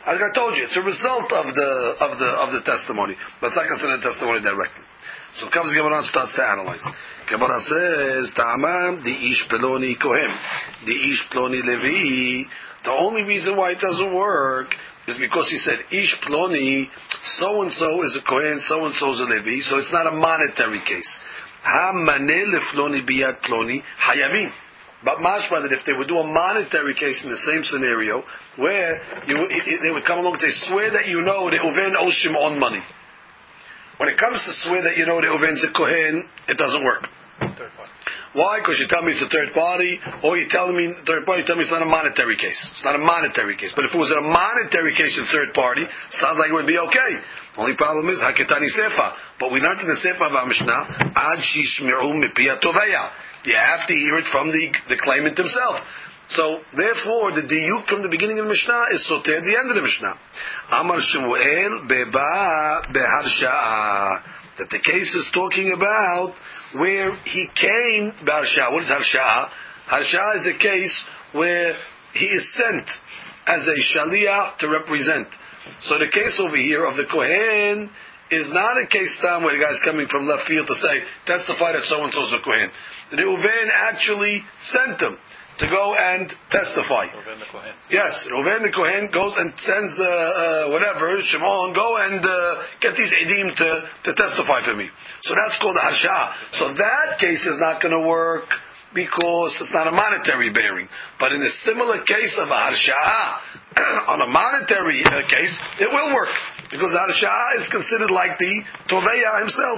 Speaker 2: Like I told you, it's a result of the testimony, but it's not considered a testimony directly. So comes the Gemara and starts to analyze. Gemara says, "Ta'amam the ish peloni kohen, the ish ploni levi." The only reason why it doesn't work is because he said ish ploni, so and so is a kohen, so and so is a levi, so it's not a monetary case. Ha maneh lefloni biyad ploni hayavin. But mashma that if they would do a monetary case in the same scenario, where they would come along and say, swear that you know the Uven owes Shimon money. When it comes to swear that you know the Uven's a Kohen, it doesn't work.
Speaker 3: Third party.
Speaker 2: Why? Because you tell me it's a third party, or you tell me third party, you tell me it's not a monetary case. It's not a monetary case. But if it was a monetary case in third party, sounds like it would be okay. Only problem is Haketani Sefa. But we learned in the Sefa of our Mishnah, Ad Shishmi'u Mipiya Toveya. You have to hear it from the claimant himself. So, therefore, the diyuk from the beginning of the Mishnah is soter at the end of the Mishnah. Amar Shemuel beba beharsha'a. That the case is talking about where he came beharsha'a. What is harsha'a? Harsha'a is a case where he is sent as a shaliach to represent. So the case over here of the Kohen is not a case time where the guy's coming from left field to say, testify that so-and-so's a Kohen. The Reuven actually sent him to go and testify.
Speaker 3: Reuven the Kohen.
Speaker 2: Yes, Reuven the Kohen goes and sends whatever, Shimon, go and get these edim to testify for me. So that's called a harsha. So that case is not going to work because it's not a monetary bearing. But in a similar case of a harsha, on a monetary case, it will work. Because the harsha is considered like the Toveya himself.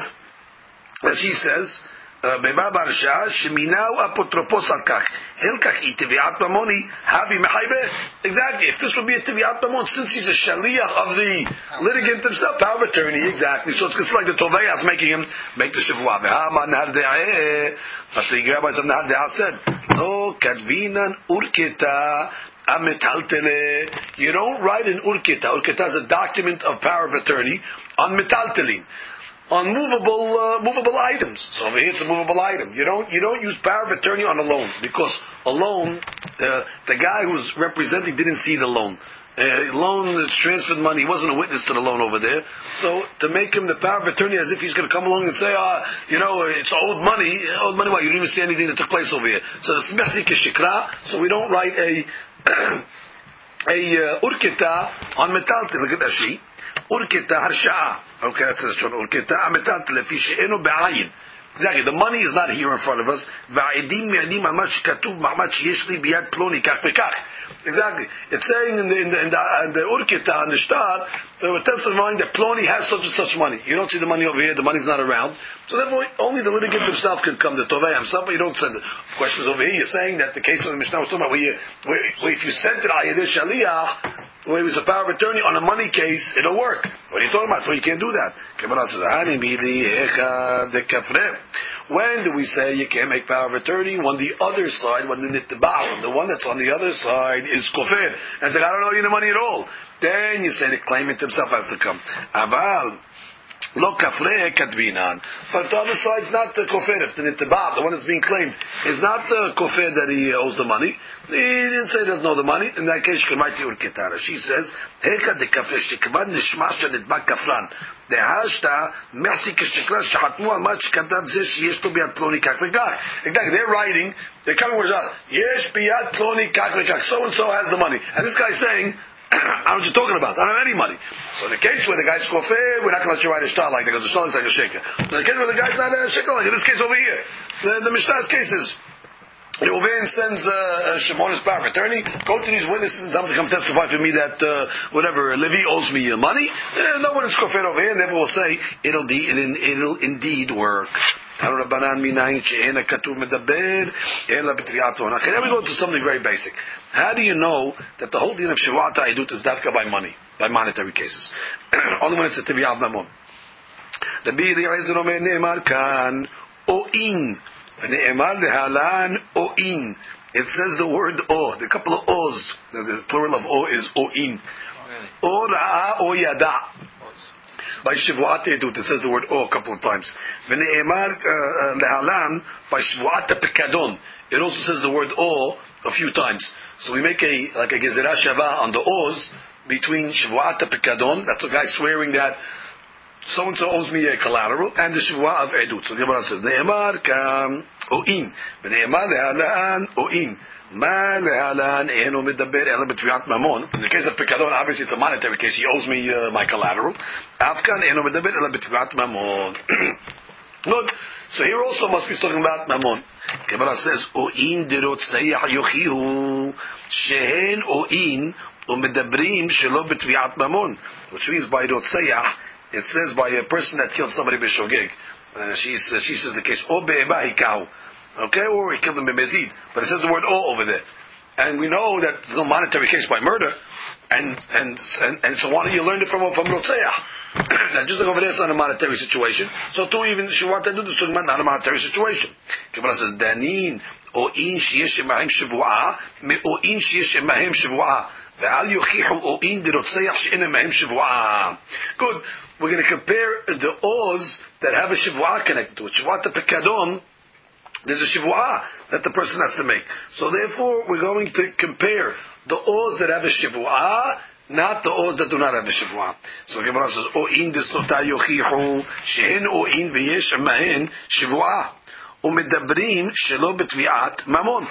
Speaker 2: As he says, במה בהרשעה שמינו אפוטרופוס על כך. הלקח היא תביעת ממוני, הבי מחייבה. Exactly. If this would be a תביעת ממון, since he's a shaliach of the litigant himself, power of attorney, exactly. So it's like the Tovei is making him make the shivua. V'hama nahar de'eh. But the rabbis of nahar de'eh said, no, kadvinan urketa ametaltele. You don't write an urketa. Urketa is a document of power of attorney on metaltelin. On movable items. So over here it's a movable item. You don't use power of attorney on a loan because a loan, the guy who's representing didn't see the loan. Loan is transferred money. He wasn't a witness to the loan over there. So to make him the power of attorney as if he's going to come along and say, it's owed money. Owed money. Why? You didn't even see anything that took place over here. So it's messy kishikra. So we don't write a urketa on metaltel. Look at that sheet. Urketa harsha'a. Okay, that's the short. Urketa ametat lefi she'enu be'ayin. Exactly. The money is not here in front of us. Va'edim mi'adim ma'amad shekatuv ma'amad sheyesh li biyad ploni kach bekach. Exactly. It's saying in the urketa, in the shtar, we're testifying that ploni has such and such money. You don't see the money over here. The money's not around. So therefore, only the litigant himself can come, the tovei himself, but you don't send the questions over here. You're saying that the case of the Mishnah was talking about where if you sent it ayedeh shaliyah, where it was a power of attorney on a money case, it'll work. What are you talking about? Well, you can't do that. When do we say you can't make power of attorney? When the other side, when the nitbah, the one that's on the other side is kofir. And it's like, I don't owe you the money at all. Then you say the claimant himself has to come. Aval. Lo kafre kadbinan. But the other side's not the kofir. If the nitbah, the one that's being claimed, is not the kofir that he owes the money, he didn't say he doesn't know the money. In that case, you can write the urketara. She says, Heka de kafre shekvad nishma shenitbah kafran. Dehashta mesi keshekra shachatmu al mat shkadav zeh sheyesh to biyad ploni kach v'kach. Exactly. They're writing, they're coming with us. Yesh biyad ploni kach v'kach. So-and-so has the money. And this guy's saying, I don't know what you're talking about. I don't have any money. So in the case where the guy's kofir, we're not going to let you write a shtar like that because the shtar looks like a shaker. In the case where the guy's not a shaker, like in this case over here, the Mishnah's case is, Reuven sends Shimon's power of attorney, go to these witnesses and tell them to come testify for me that whatever Levi owes me money. No one is kofir over here, and they will say it'll indeed work. Then we go to something very basic. How do you know that the whole din of Shivata Idut is dafka by money, by monetary cases? Only when it's a Tiviyat Mamon. The B'Eliezer Omer Ne'emar Kan O'in. Ne'emar Lehalan O'in. It says the word O. The couple of O's. The plural of O is O'in. O Ra'a O Yada. By Shivuat Edut, it says the word O a couple of times. V'ne'emar lehalan by Shivuat Pekadon. It also says the word O a few times. So we make a gezerah shava on the O's, between Shavuat Pekadon, that's a guy swearing that so-and-so owes me a collateral, and the Shavuah of Edut. So the Gemara says, Ne'emar kam o'in, v'ne'emar le'alan o'in, ma le'alan eno medaber ela betviat mamon. In the case of Pekadon, obviously it's a monetary case, he owes me my collateral. Afkan eno medaber ela betviat mamon. Good. So here also must be talking about mamon. Gemara says, o'in dirot sayah yochihu, shehen o'in, umedabrim shelo betviat mamon. Which means by rotsayah, it says by a person that killed somebody b'shogeg. She says the case, o be'eba hikahu. Okay, or he killed him b'mezid. But it says the word o over there. And we know that there's no monetary case by murder. And so why don't you learn it from rotsayah? Now just like over there, it's not a monetary situation. So too, even Shavuot Edut is talking about not a monetary situation. Gemara says, Danin o'in sheyesh emahem shavuah me o'in sheyesh emahem shavuah ve'al yochichu o'in dirotzeach she'en emahem shavuah. Good. We're going to compare the oz that have a shavuah connected to it. Shavuot Pekadon, there's a shavuah that the person has to make. So therefore, we're going to compare the oz that have a shavuah, not the oz that do not have a shavuah. So Gemara says, o'in desota yochichu shehen o'in v'yesh emahen shavuah umedabrim shelo betviat mamon.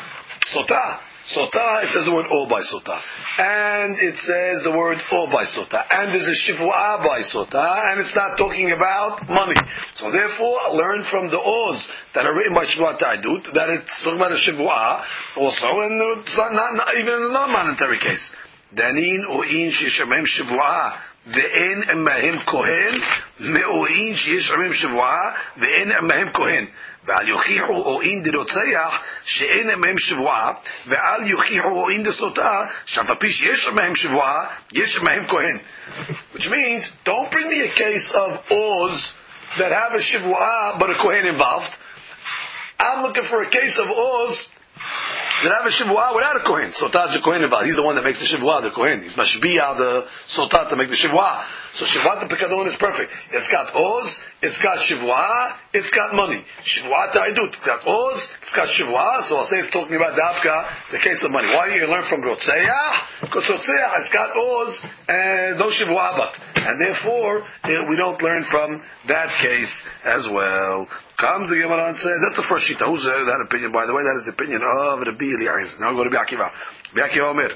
Speaker 2: Sota, it says the word o by sota, and it says the word o by sota, and there's a shivuah by sota, and it's not talking about money. So therefore, learn from the o's that are written by Shavuot Edut that it's talking about a shivuah also, and it's not even in a non-monetary case. Danin o'in sheshamem shivuah ve'en emahem kohen me'oin sheshamem shivuah ve'en emahem kohen. ועל יוכיחו או אין דרוצח שאין עמהם שבועה ועל יוכיחו או אין דסוטה שאף על פי שיש עמהם שבועה יש עמהם כהן. Which means, don't bring me a case of oz that have a shivua but a kohen involved. I'm looking for a case of oz that have a shivua without a kohen. Sotah is a kohen involved. He's the one that makes the shivua, the kohen. He's mashbiya the sotah to make the shivua. So Shavuot Pekadon is perfect. It's got oz, it's got shivua, it's got money. Shavuot Edut, it's got oz, it's got shivua. So I'll say it's talking about dafka, the case of money. Why do you learn from Rotseyah? Because Rotseyah has got oz and no shivua but. And therefore, we don't learn from that case as well. Comes the Gemara and says, that's the first shita. Who's that opinion, by the way? That is the opinion of Rabbi Eliezer. Now we go to Rabbi Akiva. Rabbi Akiva Omer.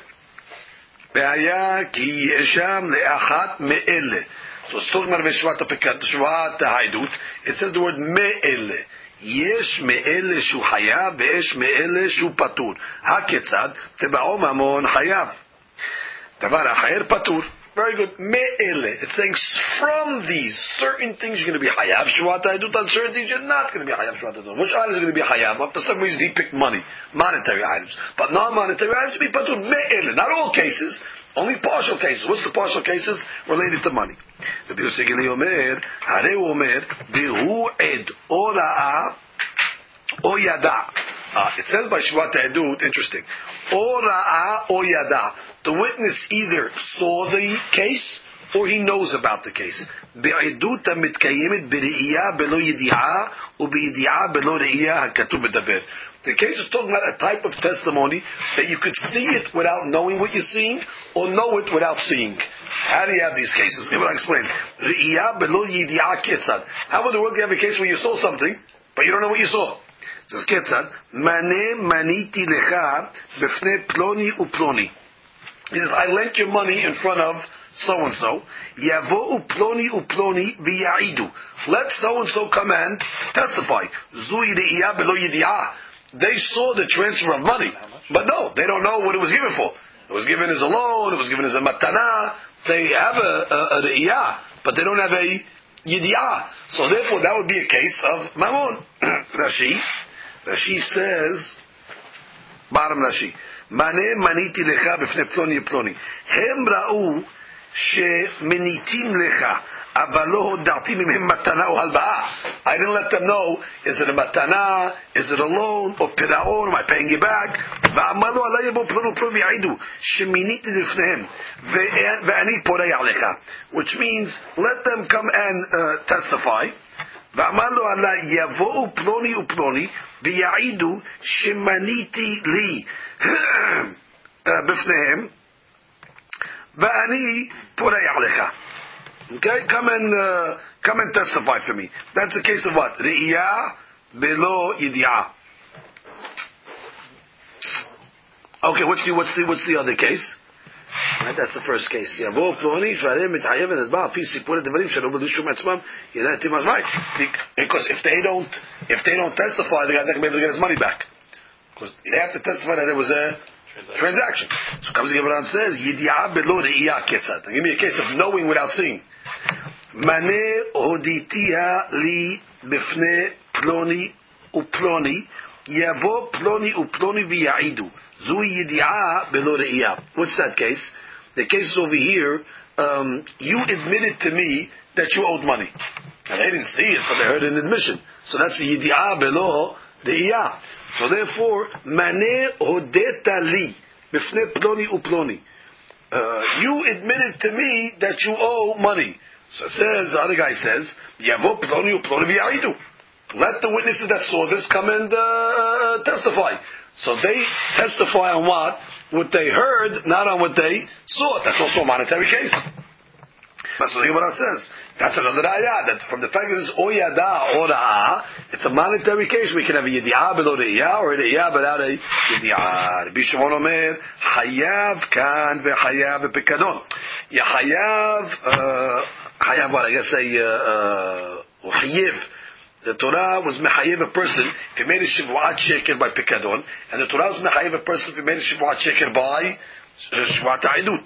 Speaker 2: בעיה כי ישם לאחת מאלה. So it's talking about Shavuot Edut. It says the word מאלה. יש מאלה שהוא חייב ויש מאלה שהוא פטור. הכיצד? תבעו ממון חייב. דבר אחר פטור. Very good. Me'ele. It's saying from these certain things you're going to be hayav Shavuot Edut, on certain things you're not going to be hayav Shavuot Edut. Which items are going to be hayav? For some reason he picked money, monetary items, but non-monetary items to be patur. Me'ele. Not all cases, only partial cases. What's the partial cases related to money? Rabbi Yosef Omer, Hareu Omer, Bihu Ed Ora'a O Yada. It says by Shavuot Edut, interesting. Ora'a O Yada. The witness either saw the case or he knows about the case. בעדות המתקיימת בראייה בלא ידיעה ובידיעה בלא ראייה הכתוב מדבר. The case is talking about a type of testimony that you could see it without knowing what you're seeing or know it without seeing. How do you have these cases? Let me explain. ראייה בלא ידיעה כיצד. How in the world do you have a case where you saw something but you don't know what you saw? It says כיצד מנה מניתי לך בפני פלוני ופלוני. He says, I lent your money in front of so-and-so. Yavo'u ploni uploni v'ya'idu. Let so-and-so come and testify. Zui re'iyah belo yidiyah. They saw the transfer of money. But no, they don't know what it was given for. It was given as a loan, it was given as a matana. They have a re'iyah, but they don't have a yidiyah. So therefore, that would be a case of mamon. Rashi says, bottom Rashi. מנה מניתי לך בפני פלוני פלוני. הם ראו שמניתים לך, אבל לא הודעתי מהם מתנה או הלוואה. I didn't let them know, is it a matana, is it a loan, or פירעון, am I paying you back? ואמרו עלי יבוא פלוני פלוני ויעידו, שמיניתי לפניהם, ואני פורע לך. Which means, let them come and testify. ואמרו עלי יבואו פלוני ופלוני, ויעידו שמניתי לי בפניהם Va'ani purei alecha. Okay, come and testify for me. That's a case of what? Re'iyah below yidi'ah. Okay, what's the other case? Right, that's the first case. Right. Because if they don't testify, the guy's not going to be able to get his money back. Because they have to testify that there was a transaction. So comes the Gemara and says, Yidi'ah below re'iyah ketzad. Give me a case of knowing without seeing. Mane hoditiha li bifne ploni uploni yavo ploni uploni v'ya'idu. Zui yidi'ah below re'iyah. What's that case? The case is over here. You admitted to me that you owed money. And they didn't see it, but they heard an admission. So that's the yidi'ah below re'iyah. So therefore, mane hodeta li bifne ploni uploni. You admitted to me that you owe money. So it says, the other guy says, yavo ploni uploni v'ya'idu. Let the witnesses that saw this come and testify. So they testify on what they heard, not on what they saw. That's also a monetary case. That's what the Gemara says. That's another ayah. That from the fact that it's oyada or ra'ah, it's a monetary case. We can have a yidi'ah below the iyah or a iyah without a yidi'ah. Rabbi Shimon Omer, hayav kan ve'hayav be'pikadon. Ya hayav what? I guess hayiv. The Torah was mechayev a person if he made a shiv'at sheker by pikadon, and the Torah was mechayev a person if he made a shiv'at sheker by shiv'at ha'idut.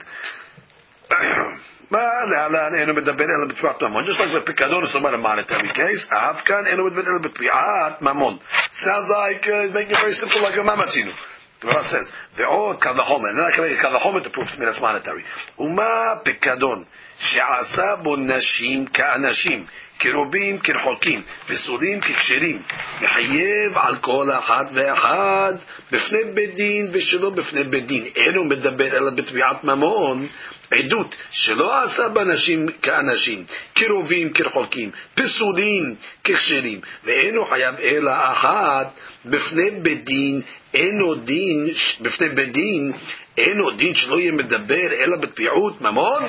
Speaker 2: Just like the pikadon is about a monetary case, Afkan enu b'tbi'at mamon. Sounds like making it very simple, like a mamatzinu. Gemara says, "Ve'od kavachomer." And then I can make a kavachomer to prove to me that's monetary. Uma pikadon she'asa bo nashim ka'anashim, kirubim kirchokim, v'sulim kikshirim, mechayev al kol achad ve'achad b'fnei bedin v'shelo b'fnei bedin. Enu medaber ela b'tbi'at mamon. עדות שלא עשה באנשים כאנשים, קרובים כרחוקים, פסולים ככשרים, ואינו חייב אלא אחת בפני בדין, אינו דין, בפני בדין, אינו דין שלא יהיה מדבר אלא בתביעות ממון.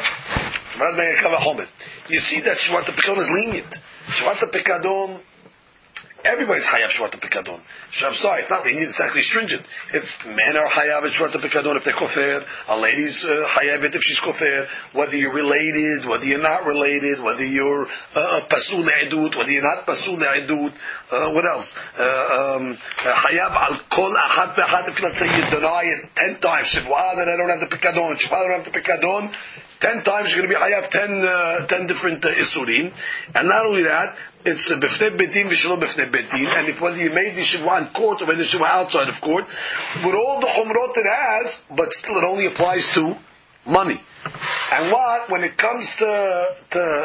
Speaker 2: You see that Shvat HaPikadon is lenient. Shvat HaPikadon, everybody's Hayav Shvat HaPikadon. I'm sorry, it's not lenient, it's actually stringent. It's men are Hayav Shvat HaPikadon if they're Kofer, a lady's Hayav if she's Kofer, whether you're related, whether you're not related, whether you're Pasul Ne'edut, whether you're not Pasul Ne'edut, what else? Hayav Al Kol Achat Ve'achat, if let's say you deny it 10 times, Shivwa that I don't have the Pikadon, Shivwa I don't have the Pikadon, 10 times you're going to be hayav 10 different isurim, and not only that, it's b'fnei bedin v'shelo b'fnei bedin, and if whether you made the shivua in court or made the shivua outside of court, with all the chumrot it has, but still it only applies to money. And when it comes to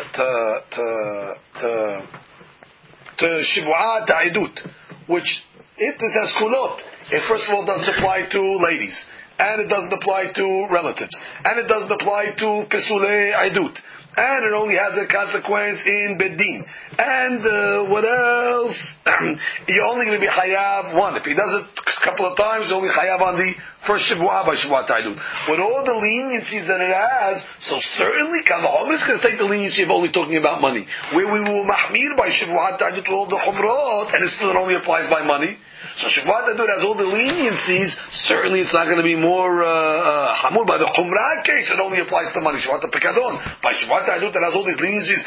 Speaker 2: shivua ta'idut, which it has kulot, it first of all doesn't apply to ladies. And it doesn't apply to relatives. And it doesn't apply to Pesulei Aidut. And it only has a consequence in Bedin. And what else? You're only going to be Hayav one. If he does it a couple of times, you're only Hayav on the first Shivua by Shivua Aidut. With all the leniencies that it has, so certainly Kavahomer is going to take the leniency of only talking about money. Where we will Mahmir by Shivua Aidut with all the Chumrot, and it still only applies by money. So Shivua Aidut has all the leniencies. Certainly, it's not going to be more hamur by the Chumrah case. It only applies to money. Shivua Pikadon by Shivua Aidut that has all these leniencies.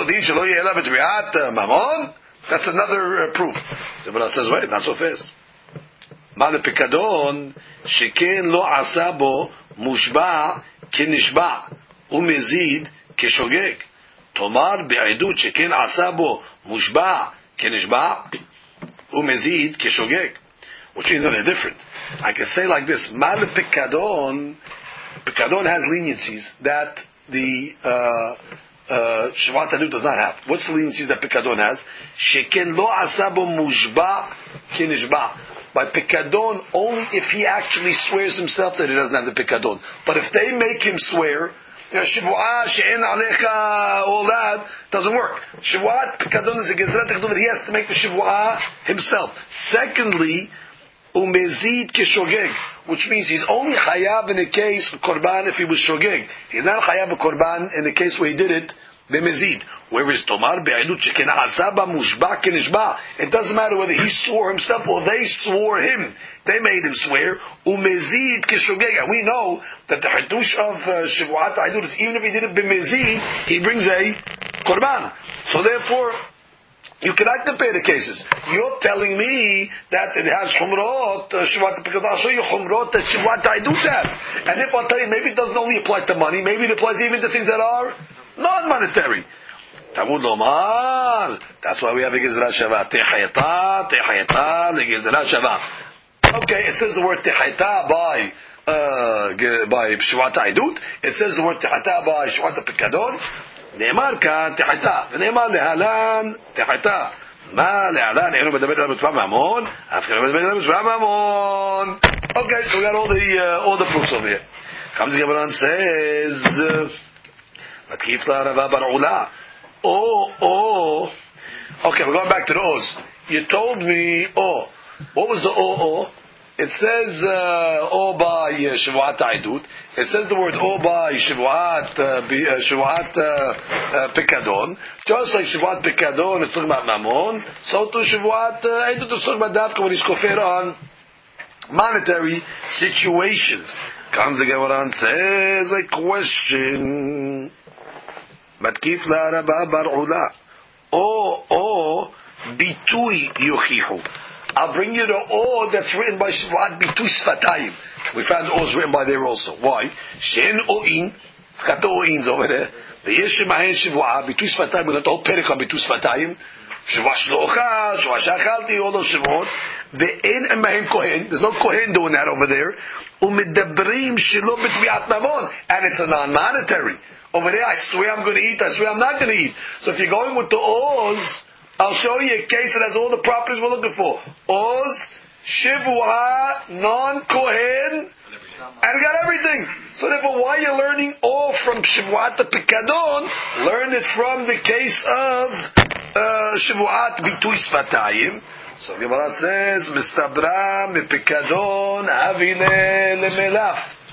Speaker 2: That's another proof. The Gemara says, wait, not so fast. Ma le Pikadon sheken lo asa bo mushba kenishba umezid keshogeg. Tomar be'edut sheken asa bo mushba kenishba umezid keshogeg, which means they're different. I can say like this: Mal Pikadon has leniencies that the Shivua Aidut does not have. What's the leniencies that Pikadon has? Sheken lo asabo mushba kinishba. By Pikadon, only if he actually swears himself that he doesn't have the Pikadon. But if they make him swear, Shivua she'en alecha, all that doesn't work. Shivua Pikadon is a gezrat, he has to make the Shivua himself. Secondly, umezid keshogeg, which means he's only chayav in the case of korban if he was shogeg. He's not chayav of korban in the case where he did it b'mezid. Whereas tomar be'edut sheken asaba mushba kenishba. It doesn't matter whether he swore himself or they swore him. They made him swear. Umezid keshogeg. And we know that the hadush of shivuat ha'idut is even if he did it b'mezid, he brings a korban. So therefore, you cannot compare the cases. You're telling me that it has chumrot, shivat, because I'll show you chumrot that shivat ha'idut has. And if I'll tell you, maybe it doesn't only apply to money, maybe it applies even to things that are non-monetary. Talmud lomar. That's why we have a gezerah shava. Tehayata, the gezerah shava. Okay, it says the word tehayata by shivat ha'idut. It says the word tehayata by shivat ha'pikadon. נאמר כאן תחתה, ונאמר להלן תחתה. מה להלן? אינו מדבר אליו בצבא מהמון, אף אחד לא מדבר אליו בצבא מהמון. Okay, so we got all the proofs over here. comes the Gemara and says, מתקיף לערבה ברעולה. Okay, we're going back to the O's. You told me, what was the O? It says O by Shavuat Ta'idut. It says the word O by Shavuat Pikadon. Just like Shavuat Pikadon, it's talking about Mammon. So to Shavuat Ta'idut, it's talking about Dafka when he's kofir on monetary situations. Comes the Gemara and says a question. Matkif la'araba bar'ula. O bitui yochihu. I'll bring you the O that's written by Shavuat Bitui Sfatayim. We found O's written by there also. Why? Shen O'in. It's got the O'ins over there. The Yeshim Mahen Shavuat Bitui Sfatayim. We got the whole Perek on Bitui Sfatayim. Shavuat Shlocha, Shavuat Shachalti, all those Shavuot. The En Mahen Kohen. There's no Kohen doing that over there. Umidabrim Shilo B'Tviat Mamon. And it's a non-monetary. Over there, I swear I'm going to eat. I swear I'm not going to eat. So if you're going with the O's, I'll show you a case that has all the properties we're looking for. Oz, Shivua, non-Kohen, and got everything. So therefore, why you're learning all from Shivuat to Pikadon, learn it from the case of Shivuat Bitui Sfatayim. So Gemara says, Mistabra mi Pikadon avile lemelaf.